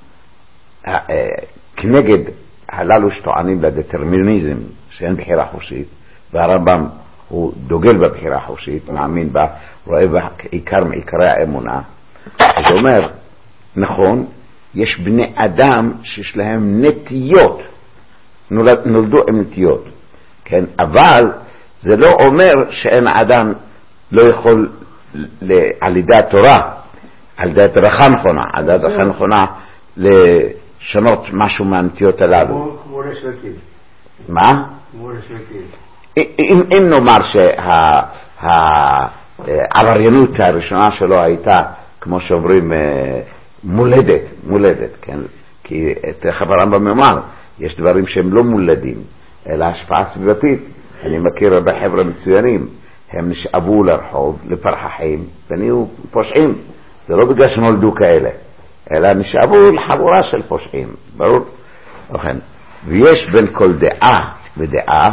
כנגד הללו שטוענים לדטרמיניזם שאין בחירה חופשית, והרמב"ם הוא דוגל בבחירה חופשית, מאמין בה, רואה בה עיקר מעיקרי האמונה. אז הוא אומר, נכון, יש בני אדם שיש להם נטיות, נולדו עם נטיות, כן? אבל זה לא אומר שאין אדם לא יכול על ידי התורה, על ידי הדרכה נכונה, על ידי הדרכה נכונה לשנות משהו מהנטיות הללו. כמו רשווקים. מה? כמו רשווקים. אם נאמר שהעבריינות הראשונה שלו הייתה, כמו שאומרים, מולדת, כן? כי תכף הרמב"ם אמר, יש דברים שהם לא מולדים, אלא השפעה סביבתית. אני מכיר הרבה חבר'ה מצוינים, הם נשאבו לרחוב, לפרחחים, ונהיו פושעים. זה לא בגלל שנולדו כאלה, אלא נשאבו לחבורה של פושעים, ברור? לכן, ויש בין כל דעה ודעה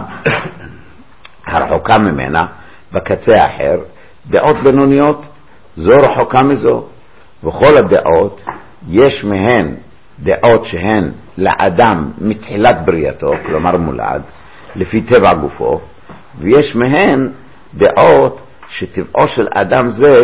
הרחוקה ממנה בקצה האחר דעות בינוניות, זו רחוקה מזו, וכל הדעות יש מהן דעות שהן לאדם מתחילת בריאתו, כלומר מולד, לפי טבע גופו, ויש מהן דעות שטבעו של אדם זה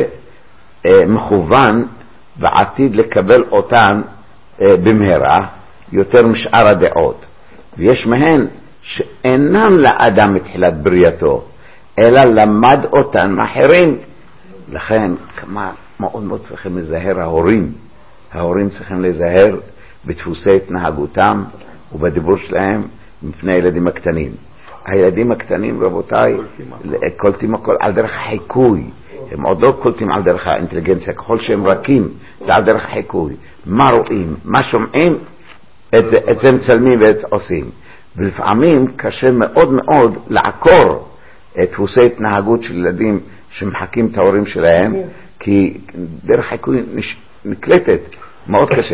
מכוון ועתיד לקבל אותן במהרה יותר משאר הדעות, ויש מהן שאינם לאדם מתחילת בריאתו, אלא למד אותן מאחרים. לכן כמה מאוד מאוד צריכים לזהר ההורים צריכים לזהר בדפוסי התנהגותם ובדיבור שלהם מפני הילדים הקטנים. הילדים הקטנים, רבותיי, קולטים הכל על דרך החיקוי, הם עוד לא קולטים על דרך האינטליגנציה, ככל שהם רכים זה על דרך החיקוי. מה רואים, מה שומעים, את זה מצלמים ואת עושים. ולפעמים קשה מאוד מאוד לעקור את דפוסי התנהגות של ילדים שמחקים את ההורים שלהם, כי דרך חיקוי נקלטת מאוד קשה.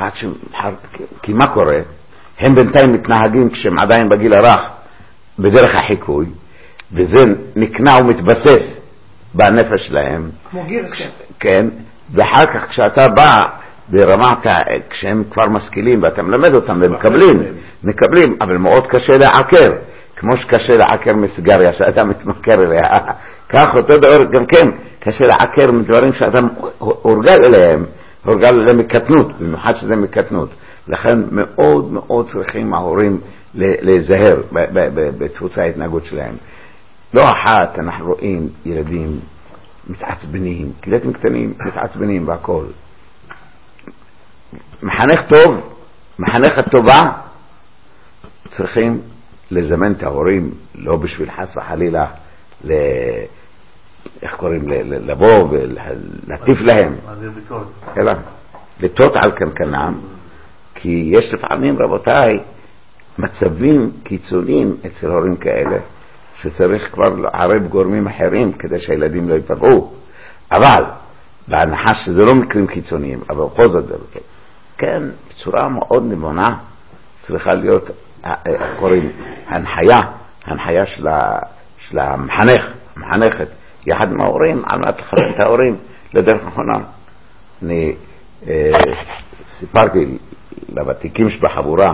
כי מה קורה? הם בינתיים מתנהגים כשהם עדיין בגיל הרך בדרך החיקוי, וזה נקנע ומתבסס בנפש שלהם. כמו גירסקן. כן, ואחר כך כשאתה בא ברמת, כשהם כבר משכילים ואתה מלמד אותם ומקבלים, אבל מאוד קשה לעקר, כמו שקשה לעקר מסיגריה שאתה מתמכר אליה, כך אותו דבר גם כן, קשה לעקר מדברים שאתה הורגל אליהם מקטנות, במיוחד שזה מקטנות. לכן מאוד מאוד צריכים ההורים להיזהר בדפוסי ההתנהגות שלהם. לא אחת אנחנו רואים ילדים מתעצבנים, ילדים קטנים מתעצבנים והכל. מחנך טוב, מחנכת טובה, צריכים לזמן את ההורים, לא בשביל חס וחלילה איך קוראים, לבוא ולהטיף להם, אלא לטות על קנקנם, כי יש לפעמים, רבותיי, מצבים קיצוניים אצל הורים כאלה, שצריך כבר לערב גורמים אחרים כדי שהילדים לא ייפגעו. אבל בהנחה שזה לא מקרים קיצוניים, אבל בכל זאת זה לא. כן, בצורה מאוד נבונה צריכה להיות קוראים הנחיה של המחנכת יחד עם ההורים, על מנת לכוון את ההורים לדרך נכונה. אני סיפרתי לוותיקים שבחבורה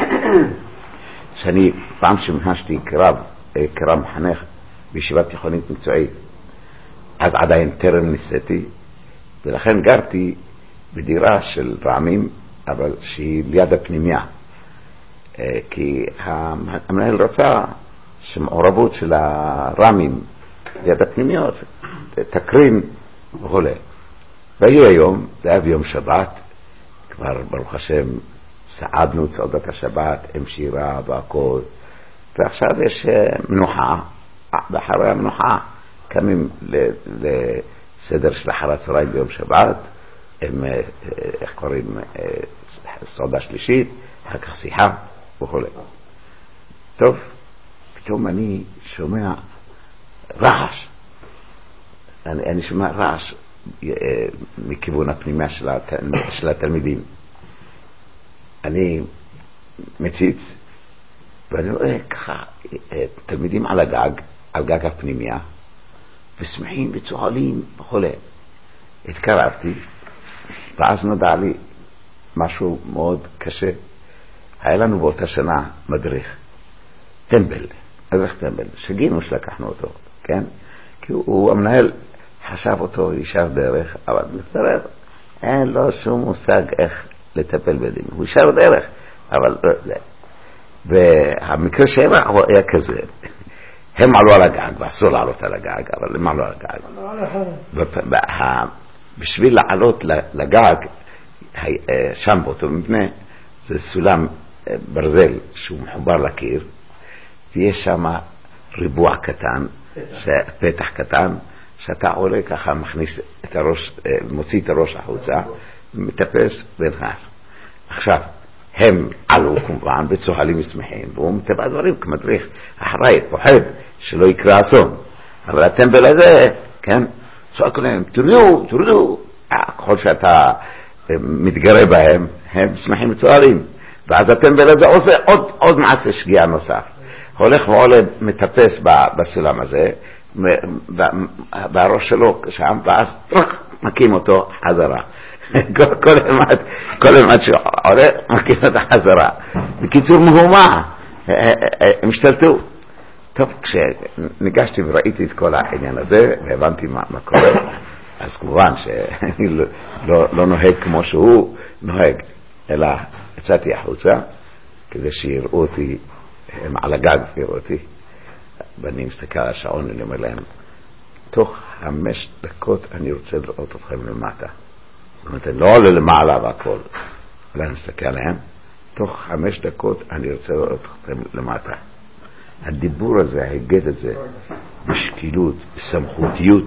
שאני פעם שמחשתי קרב מחנך בישיבה תיכונית מקצועית, אז עדיין טרם ניסיתי, ולכן גרתי בדירה של רעמים, אבל שהיא ליד הפנימיה, כי המנהל רצה שמעורבות של הרעמים ליד הפנימיות תקרין וכו'. והיא היום, זה היה ביום שבת, כבר ברוך השם סעדנו צעודת השבת עם שירה והכל, ועכשיו יש מנוחה, ואחרי המנוחה קמים לסדר של אחר הצהריים ביום שבת, עם איך קוראים סעודה שלישית, אחר כך שיחה וכו'. טוב, פתאום אני שומע רעש, אני שומע רעש מכיוון הפנימיה של התלמידים. אני מציץ ואני רואה ככה תלמידים על גג הפנימיה, ושמחים וצוהלים וכו'. התקרבתי, ואז נודע לי משהו מאוד קשה. היה לנו באותה שנה מדריך טמבל, שגינו שלקחנו אותו, כן? כי הוא המנהל חשב אותו ישר דרך, אבל מתברר אין לו שום מושג איך לטפל בדין. הוא ישר דרך, אבל והמקרה שלה הוא היה כזה, הם עלו על הגג, ואסור לעלות על הגג, אבל הם עלו על הגג. בשביל לעלות לגג, שם באותו מבנה, זה סולם ברזל שהוא מחובר לקיר, ויש שם ריבוע קטן, פתח קטן, שאתה עולה ככה, מכניס את הראש, מוציא את הראש החוצה, מטפס ונכנס. עכשיו, הם עלו כמובן בצוהלים ושמחים, והוא מטבע דברים כמדריך אחראי, פוחד שלא יקרה אסון. אבל הטמבל הזה, כן, צועק להם, תורדו. ככל שאתה מתגרה בהם, הם שמחים וצוהלים. ואז הטמבל הזה עושה עוד מעשה שגיאה נוסף. הולך ועולה מטפס בסולם הזה, והראש שלו שם, ואז מקים אותו חזרה. כל אחד שעולה מקים אותו חזרה. בקיצור מהומה, הם השתלטו. טוב, כשניגשתי וראיתי את כל העניין הזה, והבנתי מה קורה, אז כמובן שאני לא נוהג כמו שהוא נוהג, אלא יצאתי החוצה, כדי שיראו אותי, הם על הגג יראו אותי, ואני מסתכל על השעון ואני אומר להם, תוך 5 דקות אני רוצה לראות אתכם למטה. זאת אומרת, אני לא עולה למעלה והכל, אבל אני מסתכל עליהם, תוך 5 דקות אני רוצה לראות אתכם למטה. הדיבור הזה, ההיגד הזה, בשקילות, בסמכותיות,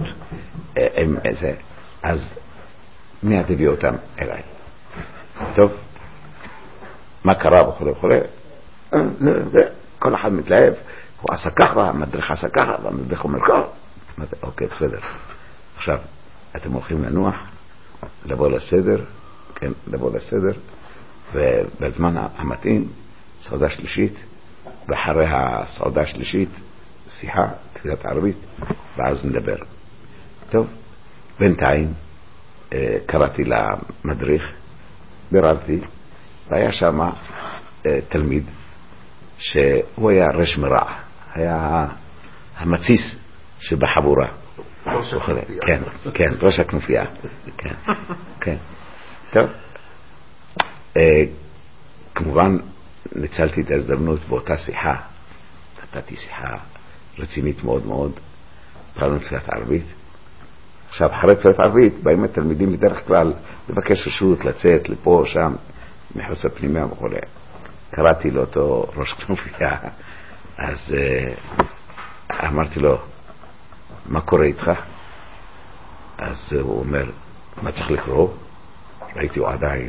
אז מי תביא אותם אליי? טוב, מה קרה וכו'. כל אחד מתלהב, הוא עשה ככה, המדריך עשה ככה, והמדריך אומר ככה. אוקיי, בסדר. עכשיו, אתם הולכים לנוח, לבוא לסדר, כן, לבוא לסדר, ובזמן המתאים, סעודה שלישית, ואחרי הסעודה השלישית, שיחה, תפילת ערבית, ואז נדבר. טוב, בינתיים קראתי למדריך, ביררתי, והיה שם תלמיד שהוא היה רש מרע, היה המציס שבחבורה. כן, ראש הכנופיה. כן. טוב, כמובן ניצלתי את ההזדמנות באותה שיחה, נתתי שיחה רצינית מאוד מאוד, פעלנו תפילת ערבית. עכשיו, אחרי תפילת ערבית, באים התלמידים בדרך כלל לבקש רשות, לצאת לפה, שם, מחוץ הפנימיה וכו'. קראתי לו אותו ראש כנופיה, אז אמרתי לו, מה קורה איתך? אז הוא אומר, מה צריך לקרוא? ראיתי הוא עדיין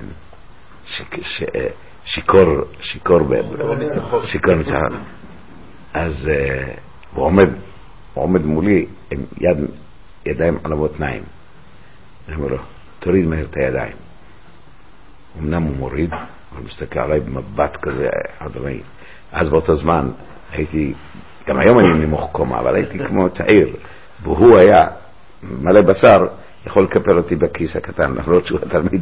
שיקור ניצחון. אז הוא עומד מולי עם ידיים על המותניים. אני אומר לו, תוריד מהר את הידיים. אמנם הוא מוריד, אבל מסתכל עליי במבט כזה חדרני. אז באותו זמן הייתי, גם היום אני נמוך קומה, אבל הייתי כמו צעיר, והוא היה מלא בשר, יכול לקפל אותי בכיס הקטן, למרות שהוא התלמיד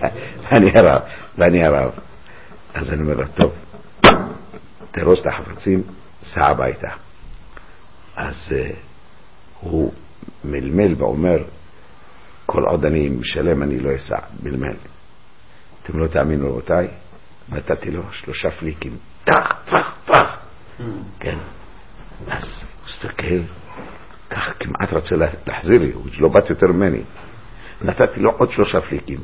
ואני הרב. אז אני אומר לו, טוב, תרוש את החפצים, סע הביתה. אז הוא מלמל ואומר, כל עוד אני משלם אני לא אסע, מלמל. אתם לא תאמינו רבותיי, נתתי לו 3 פליקים, טח, טח, טח. כן. אז הוא הסתכל, ככה כמעט רצה להחזיר לי, הוא לא באת יותר ממני. נתתי לו עוד 3 פליקים,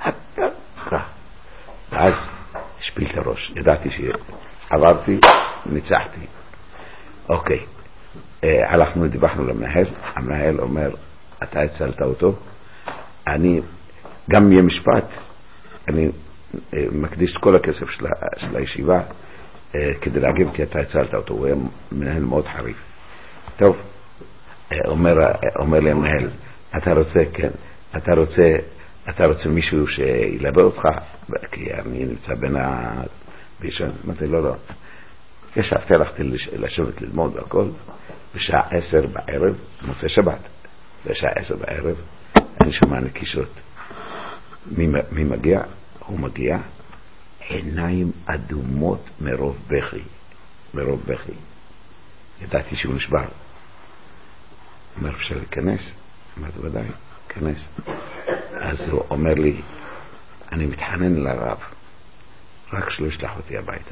ואז השפיל את הראש, ידעתי שעברתי, ניצחתי. אוקיי, הלכנו, דיווחנו למנהל, המנהל אומר, אתה הצלת אותו, אני, גם יהיה משפט, אני מקדיש את כל הכסף של הישיבה, כדי להגיב, כי אתה הצלת אותו, הוא היה מנהל מאוד חריף. טוב, אומר לי המנהל, אתה רוצה, כן, אתה רוצה מישהו שילווה אותך, כי אני נמצא בין בישון, אמרתי לא, ישבתי, הלכתי לשבת ללמוד והכל, בשעה 10 בערב, מוצא שבת, בשעה 10 בערב, אני שומע נקישות. מי מגיע? הוא מגיע, עיניים אדומות מרוב בכי. ידעתי שהוא נשבר. אומר, אפשר להיכנס? אמרתי, ודאי, כנס. אז הוא אומר לי, אני מתחנן לרב, רק שלא ישלח אותי הביתה.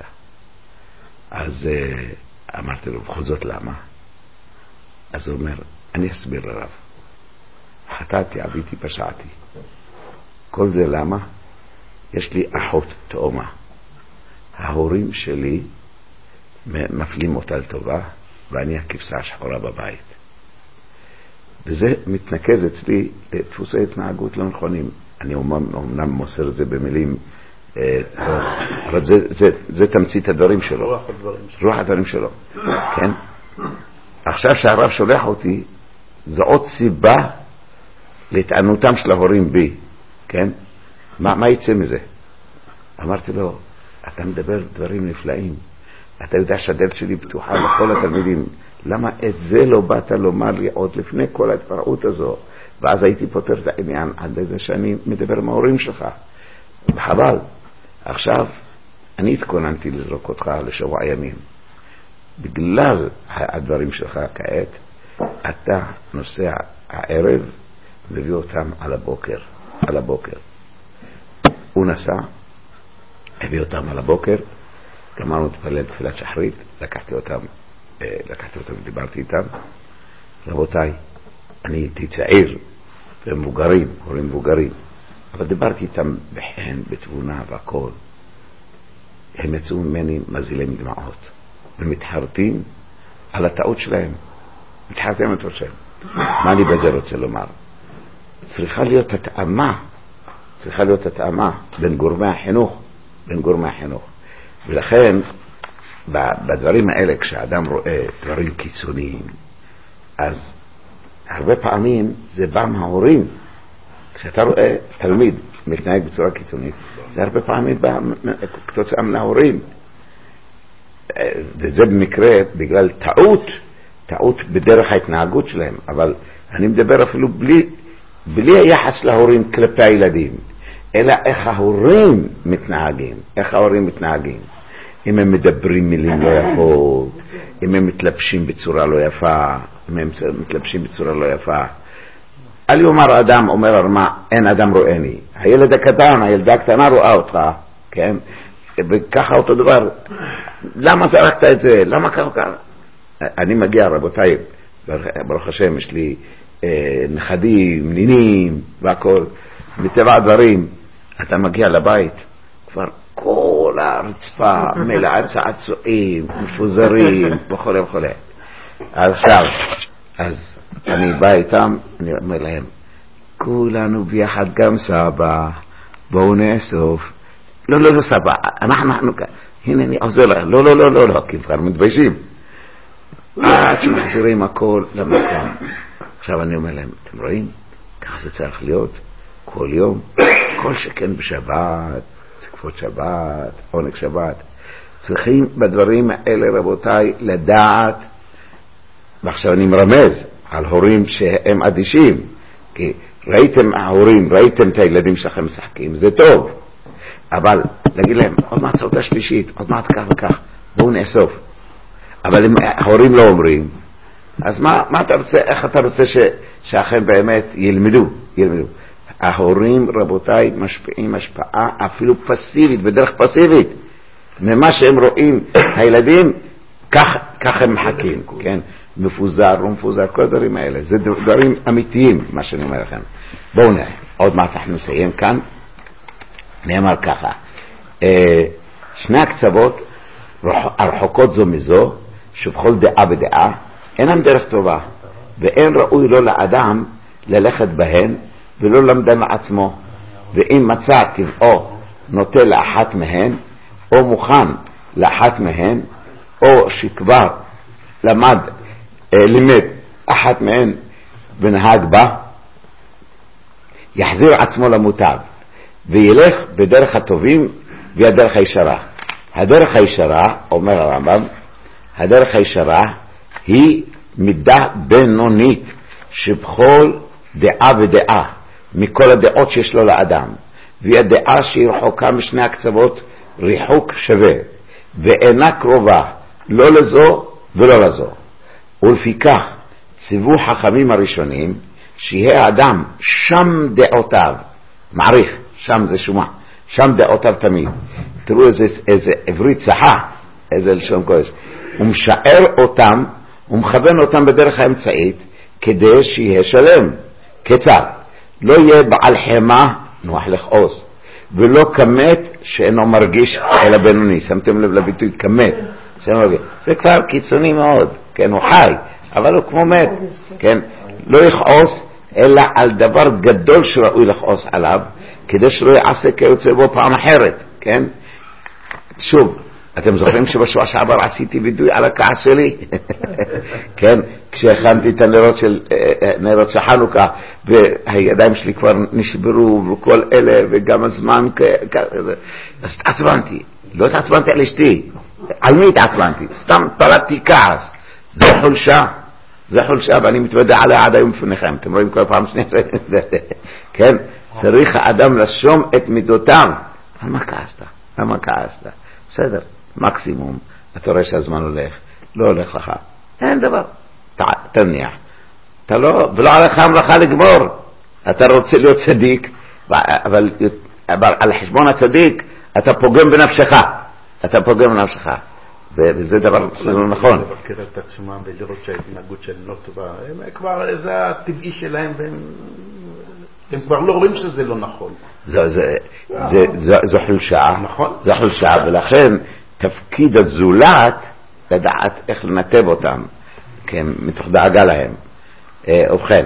אז אמרתי לו, בכל זאת למה? אז הוא אומר, אני אסביר לרב. חטאתי, עביתי, פשעתי. כל זה למה? יש לי אחות תאומה. ההורים שלי מפלים אותה לטובה, ואני הכבשה השחורה בבית. וזה מתנקז אצלי דפוסי התנהגות לא נכונים. אני אומנם מוסר את זה במילים, אבל זה תמצית הדברים שלו. רוח הדברים שלו. כן? עכשיו שהרב שולח אותי, זו עוד סיבה להתענותם של ההורים בי. כן? מה יצא מזה? אמרתי לו, אתה מדבר דברים נפלאים. אתה יודע שהדלת שלי פתוחה לכל התלמידים. למה את זה לא באת לומר לי עוד לפני כל ההתפרעות הזו? ואז הייתי פותר את העניין עד זה שאני מדבר עם ההורים שלך. וחבל. עכשיו, אני התכוננתי לזרוק אותך לשבוע ימים. בגלל הדברים שלך כעת, אתה נוסע הערב, מביא אותם על הבוקר. הוא נסע, הביא אותם על הבוקר, גמרנו להתפלל תפילת שחרית, לקחתי אותם, דיברתי איתם. רבותיי, אני הייתי צעיר, ומבוגרים, הורים מבוגרים, אבל דיברתי איתם בחן, בתבונה והכל. הם יצאו ממני מזילים דמעות, ומתחרטים על הטעות שלהם. מה אני בזה רוצה לומר? צריכה להיות התאמה בין גורמי החינוך. ולכן, בדברים האלה, כשאדם רואה דברים קיצוניים, אז הרבה פעמים זה בא מההורים. כשאתה רואה תלמיד מתנהג בצורה קיצונית, זה הרבה פעמים בא כתוצאה מן ההורים. וזה במקרה בגלל טעות בדרך ההתנהגות שלהם. אבל אני מדבר אפילו בלי היחס להורים כלפי הילדים, אלא איך ההורים מתנהגים. אם הם מדברים מילים לא יפות, אם הם מתלבשים בצורה לא יפה, אל יאמר אדם, אומר הרמ"א, אין אדם רואני. הילד הקטן, הילדה הקטנה רואה אותך, כן? וככה אותו דבר, למה זרקת את זה? למה ככה? אני מגיע, רבותיי, ברוך השם, יש לי נכדים, נינים והכל, מטבע הדברים, אתה מגיע לבית, כבר כל הרצפה מלאה צעצועים, מפוזרים וכו' וכו'. עכשיו, אז אני בא איתם, אני אומר להם, כולנו ביחד, גם סבא, בואו נאסוף. לא, לא, לא סבא, אנחנו כאן. הנה אני עוזר להם, לא, לא, לא, לא, לא, כי כבר מתביישים. עד שמחזירים הכל למקום. עכשיו אני אומר להם, אתם רואים? ככה זה צריך להיות כל יום, כל שכן בשבת, כבוד שבת, עונג שבת. צריכים בדברים האלה, רבותיי, לדעת, ועכשיו אני מרמז על הורים שהם אדישים, כי ראיתם ההורים, ראיתם את הילדים שלכם משחקים, זה טוב, אבל להגיד להם, עוד מעט סעודה שלישית, עוד מעט כך וכך, בואו נאסוף. אבל אם ההורים לא אומרים, אז מה אתה רוצה, איך אתה רוצה שאכן באמת ילמדו? ההורים, רבותיי, משפיעים השפעה אפילו פסיבית, בדרך פסיבית, ממה שהם רואים, הילדים, כך הם מחכים, כן? מפוזר, לא מפוזר, כל הדברים האלה, זה דברים אמיתיים, מה שאני אומר לכם. בואו נראה, עוד מעט אנחנו נסיים כאן, נאמר ככה, שני הקצוות הרחוקות זו מזו, שבכל דעה בדעה, אינם דרך טובה, ואין ראוי לו לאדם ללכת בהן, ולא למדם לעצמו, ואם מצא טבעו נוטה לאחת מהן, או מוכן לאחת מהן, או שכבר לימד אחת מהן ונהג בה, יחזיר עצמו למוטב, וילך בדרך הטובים והדרך הישרה. הדרך הישרה, אומר הרמב"ם, הדרך הישרה היא מידה בינונית שבכל דעה ודעה מכל הדעות שיש לו לאדם, והיא הדעה שהיא רחוקה משני הקצוות ריחוק שווה, ואינה קרובה לא לזו ולא לזו. ולפיכך ציוו חכמים הראשונים שיהיה האדם שם דעותיו, מעריך, שם זה שומע, שם דעותיו תמיד. תראו איזה עברית צחה, איזה לשון קודש. הוא משאר אותם, הוא מכוון אותם בדרך האמצעית כדי שיהיה שלם. כיצד? לא יהיה בעל חמה נוח לכעוס, ולא כמת שאינו מרגיש אלא בינוני. שמתם לב לביטוי כמת, זה כבר קיצוני מאוד, כן, הוא חי, אבל הוא כמו מת, כן, לא יכעוס אלא על דבר גדול שראוי לכעוס עליו, כדי שלא יעשה כיוצא בו פעם אחרת, כן. שוב, אתם זוכרים שבשבוע שעבר עשיתי וידוי על הכעס שלי? כן, כשהכנתי את הנרות של חנוכה, והידיים שלי כבר נשברו וכל אלה, וגם הזמן אז התעצבנתי. לא התעצבנתי על אשתי, על מי התעצבנתי? סתם פרדתי כעס. זה חולשה, ואני מתוודע עליה עד היום בפניכם. אתם רואים כל פעם שנייה, כן, צריך האדם לשום את מידותיו. למה כעסת? בסדר, מקסימום, אתה רואה שהזמן הולך, לא הולך לך, אין דבר, תניח, ולא עליך המלאכה לגמור, אתה רוצה להיות צדיק, אבל על חשבון הצדיק, אתה פוגם בנפשך, וזה דבר לא נכון. לבקר את עצמם ולראות שההתנהגות שלהם לא טובה, כבר זה הטבעי שלהם, הם כבר לא רואים שזה לא נכון. זו חולשה, זו חולשה, ולכן תפקיד הזולת לדעת איך לנתב אותם, כן, מתוך דאגה להם. ובכן,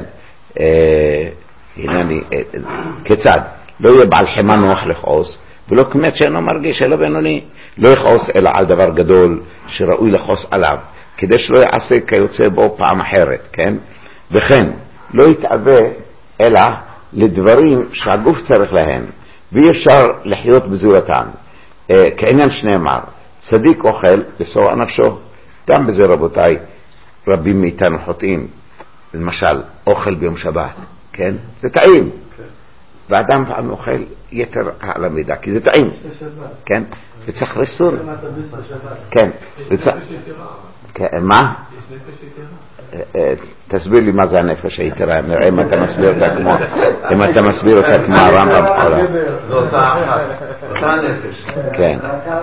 הנה אני, כיצד? לא יהיה בעל חמה נוח לכעוס, ולא כמת שאינו מרגיש אלא בינוני, לא יכעוס אלא על דבר גדול שראוי לכעוס עליו, כדי שלא יעשה כיוצא בו פעם אחרת, כן? וכן, לא יתאווה אלא לדברים שהגוף צריך להם, ואי אפשר לחיות בזולתן. כעניין שנאמר, צדיק אוכל לשורע נפשו. גם בזה, רבותיי, רבים מאיתנו חוטאים. למשל, אוכל ביום שבת, כן? זה טעים. ואדם פעם אוכל יתר על המידה, כי זה טעים. כן? וצריך רסון. כן. מה? תסביר לי מה זה הנפש היתרה, נראה אם אתה מסביר אותה כמו הרמב"ם או לא. זו אותה אחת, אותה הנפש. כן.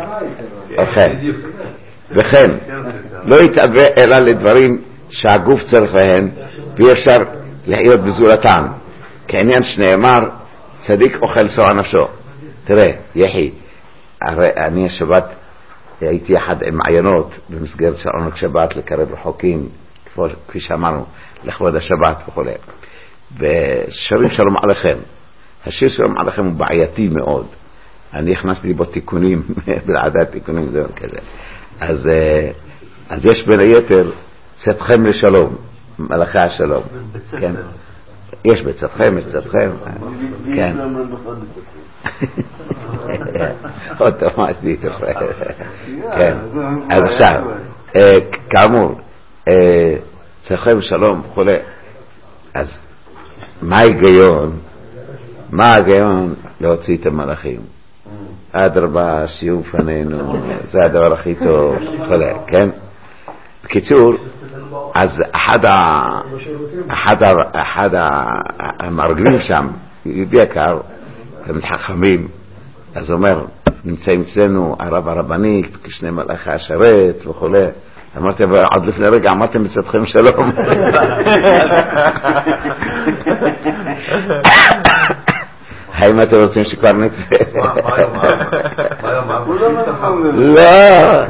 וכן, לא יתאווה אלא לדברים שהגוף צריך להם, ואי אפשר לחיות בזולתם, כעניין שנאמר, צדיק אוכל שוע נפשו. תראה, יחי, הרי אני השבת הייתי יחד עם מעיינות במסגרת של עונג שבת לקרב רחוקים, כפי שאמרנו, לכבוד השבת וכו'. ושרים שלום עליכם. השיר שלום עליכם הוא בעייתי מאוד. אני הכנסתי בו תיקונים, בלעדת תיקונים זה כזה. אז יש בין היתר, צאתכם לשלום, מלאכי השלום. כן. יש בצאתכם, כן. אוטומטית. כן. אז עכשיו, כאמור, צאתכם לשלום וכו'. אז מה ההיגיון להוציא את המלאכים? אדרבה, שיהיו פנינו, זה הדבר הכי טוב, כן? בקיצור, אז אחד המרגלים שם, יהודי יקר, תמיד חכמים, אז אומר, נמצאים אצלנו הרב הרבני, כשני מלאכי השרת וכו'. אמרתי, עד לפני רגע אמרתם בצאתכם שלום. האם אתם רוצים שכבר נצא? לא,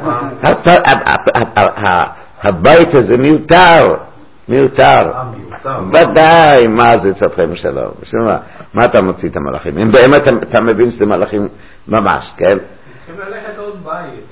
הבית הזה מיותר. ודאי, מה זה צאתכם שלום? מה אתה מוציא את המלאכים? אם באמת אתה מבין שזה מלאכים ממש, כן? צריכים ללכת עוד בית.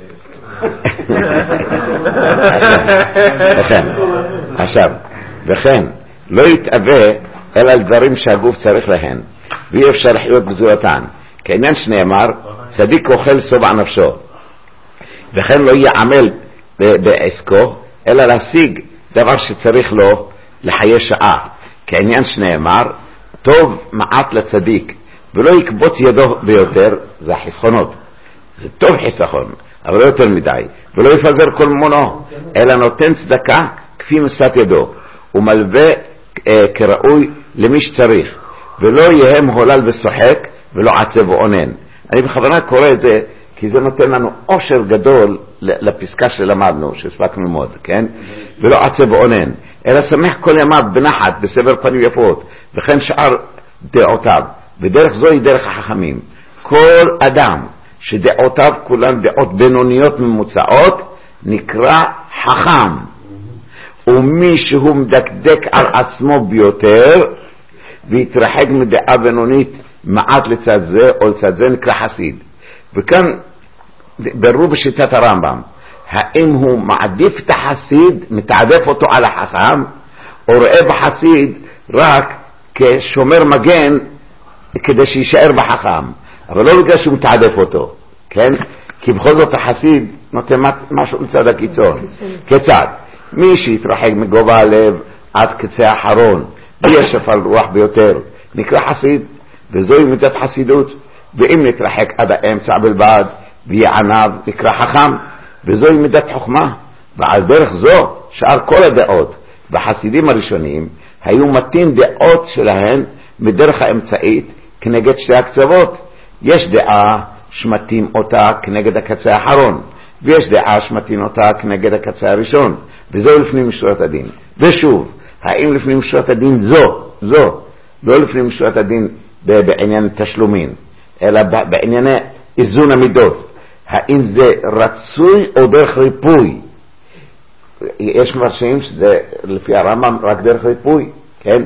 עכשיו, וכן, לא יתאווה אלא על דברים שהגוף צריך להן, ואי אפשר לחיות בזולתן, כעניין שנאמר, צדיק אוכל שובע נפשו, וכן לא יעמל בעסקו, אלא להשיג דבר שצריך לו לחיי שעה, כעניין שנאמר, טוב מעט לצדיק, ולא יקבוץ ידו ביותר, זה החסכונות, זה טוב חיסכון, אבל לא יותר מדי, ולא יפזר כל מונו, אלא נותן צדקה כפי משאת ידו, ומלווה כראוי למי שצריך, ולא יהיה מהולל ושוחק, ולא עצב ועונן. אני בכוונה קורא את זה, כי זה נותן לנו עושר גדול לפסקה שלמדנו, שהספקנו ללמוד, כן? ולא עצב ועונן, אלא שמח כל ימיו בנחת, בסבר פנים יפות, וכן שאר דעותיו, ודרך זו היא דרך החכמים. כל אדם שדעותיו כולן דעות בינוניות ממוצעות, נקרא חכם. ומי שהוא מדקדק על עצמו ביותר, והתרחק מדעה בינונית מעט לצד זה או לצד זה, נקרא חסיד. וכאן ברו בשיטת הרמב"ם, האם הוא מעדיף את החסיד, מתעדף אותו על החכם, או רואה בחסיד רק כשומר מגן כדי שישאר בחכם, אבל לא בגלל שהוא מתעדף אותו, כן? כי בכל זאת החסיד נותן משהו לצד הקיצון. כיצד? מי שיתרחק מגובה הלב עד קצה האחרון, וישף על רוח ביותר, נקרא חסיד, וזוהי מידת חסידות. ואם נתרחק עד האמצע בלבד, ויעניו, נקרא חכם, וזוהי מידת חוכמה. ועל דרך זו, שאר כל הדעות, בחסידים הראשונים, היו מתאים דעות שלהן מדרך האמצעית, כנגד שתי הקצוות. יש דעה שמתאים אותה כנגד הקצה האחרון, ויש דעה שמתאים אותה כנגד הקצה הראשון, וזו לפנים משורת הדין. ושוב, האם לפנים משורת הדין זו, לא לפנים משורת הדין בעניין תשלומים, אלא בענייני איזון המידות, האם זה רצוי או דרך ריפוי? יש מרשים שזה לפי הרמב"ם רק דרך ריפוי, כן?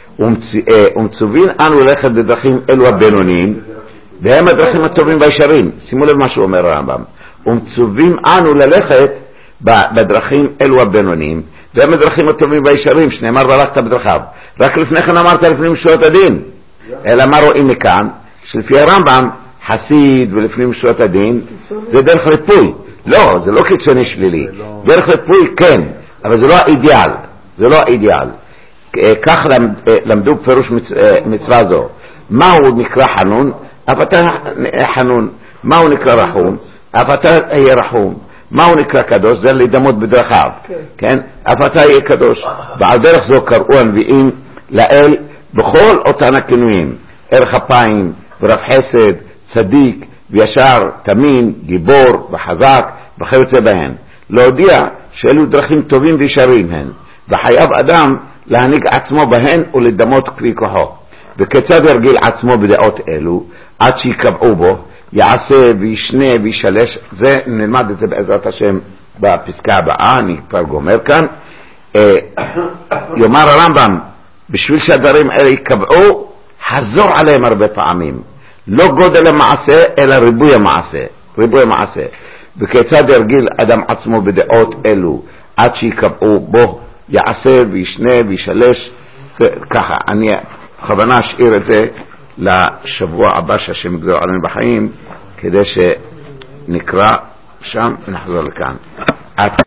ומצווין אנו ללכת בדרכים אלו הבינוניים, והם הדרכים הטובים והישרים. שימו לב מה שהוא אומר הרמב"ם, ומצווים אנו ללכת בדרכים אלו הבינוניים, והם הדרכים הטובים והישרים, שנאמר והלכת בדרכיו. רק לפני כן אמרת לפנים משורת הדין, אלא מה רואים מכאן? שלפי הרמב"ם חסיד ולפנים משורת הדין זה דרך ריפוי. לא, זה לא קיצוני שלילי, דרך ריפוי כן, אבל זה לא האידיאל, זה לא האידיאל. כך למדו פירוש מצווה זו. מהו נקרא חנון? אף אתה חנון. מהו נקרא רחום? אף אתה יהיה רחום. מהו נקרא קדוש? זה להידמות בדרכיו, כן? אף אתה יהיה קדוש. ועל דרך זו קראו הנביאים לאל בכל אותן הכינויים, ערך אפיים ורב חסד, צדיק וישר, תמים, גיבור וחזק וכיוצא בהן, להודיע שאלו דרכים טובים וישרים הן, וחייב אדם להנהיג עצמו בהן ולדמות כלי כוחו. וכיצד ירגיל עצמו בדעות אלו עד שיקבעו בו, יעשה וישנה וישלש. זה נלמד את זה בעזרת השם בפסקה הבאה, אני כבר גומר כאן. יאמר הרמב"ם, בשביל שהדברים האלה יקבעו, חזור עליהם הרבה פעמים, לא גודל המעשה אלא ריבוי המעשה, ריבוי המעשה. וכיצד ירגיל אדם עצמו בדעות אלו עד שיקבעו בו, יעשה וישנה וישלש. ככה אני בכוונה אשאיר את זה לשבוע הבא שהשם יגזור עלינו בחיים, כדי שנקרא שם ונחזור לכאן.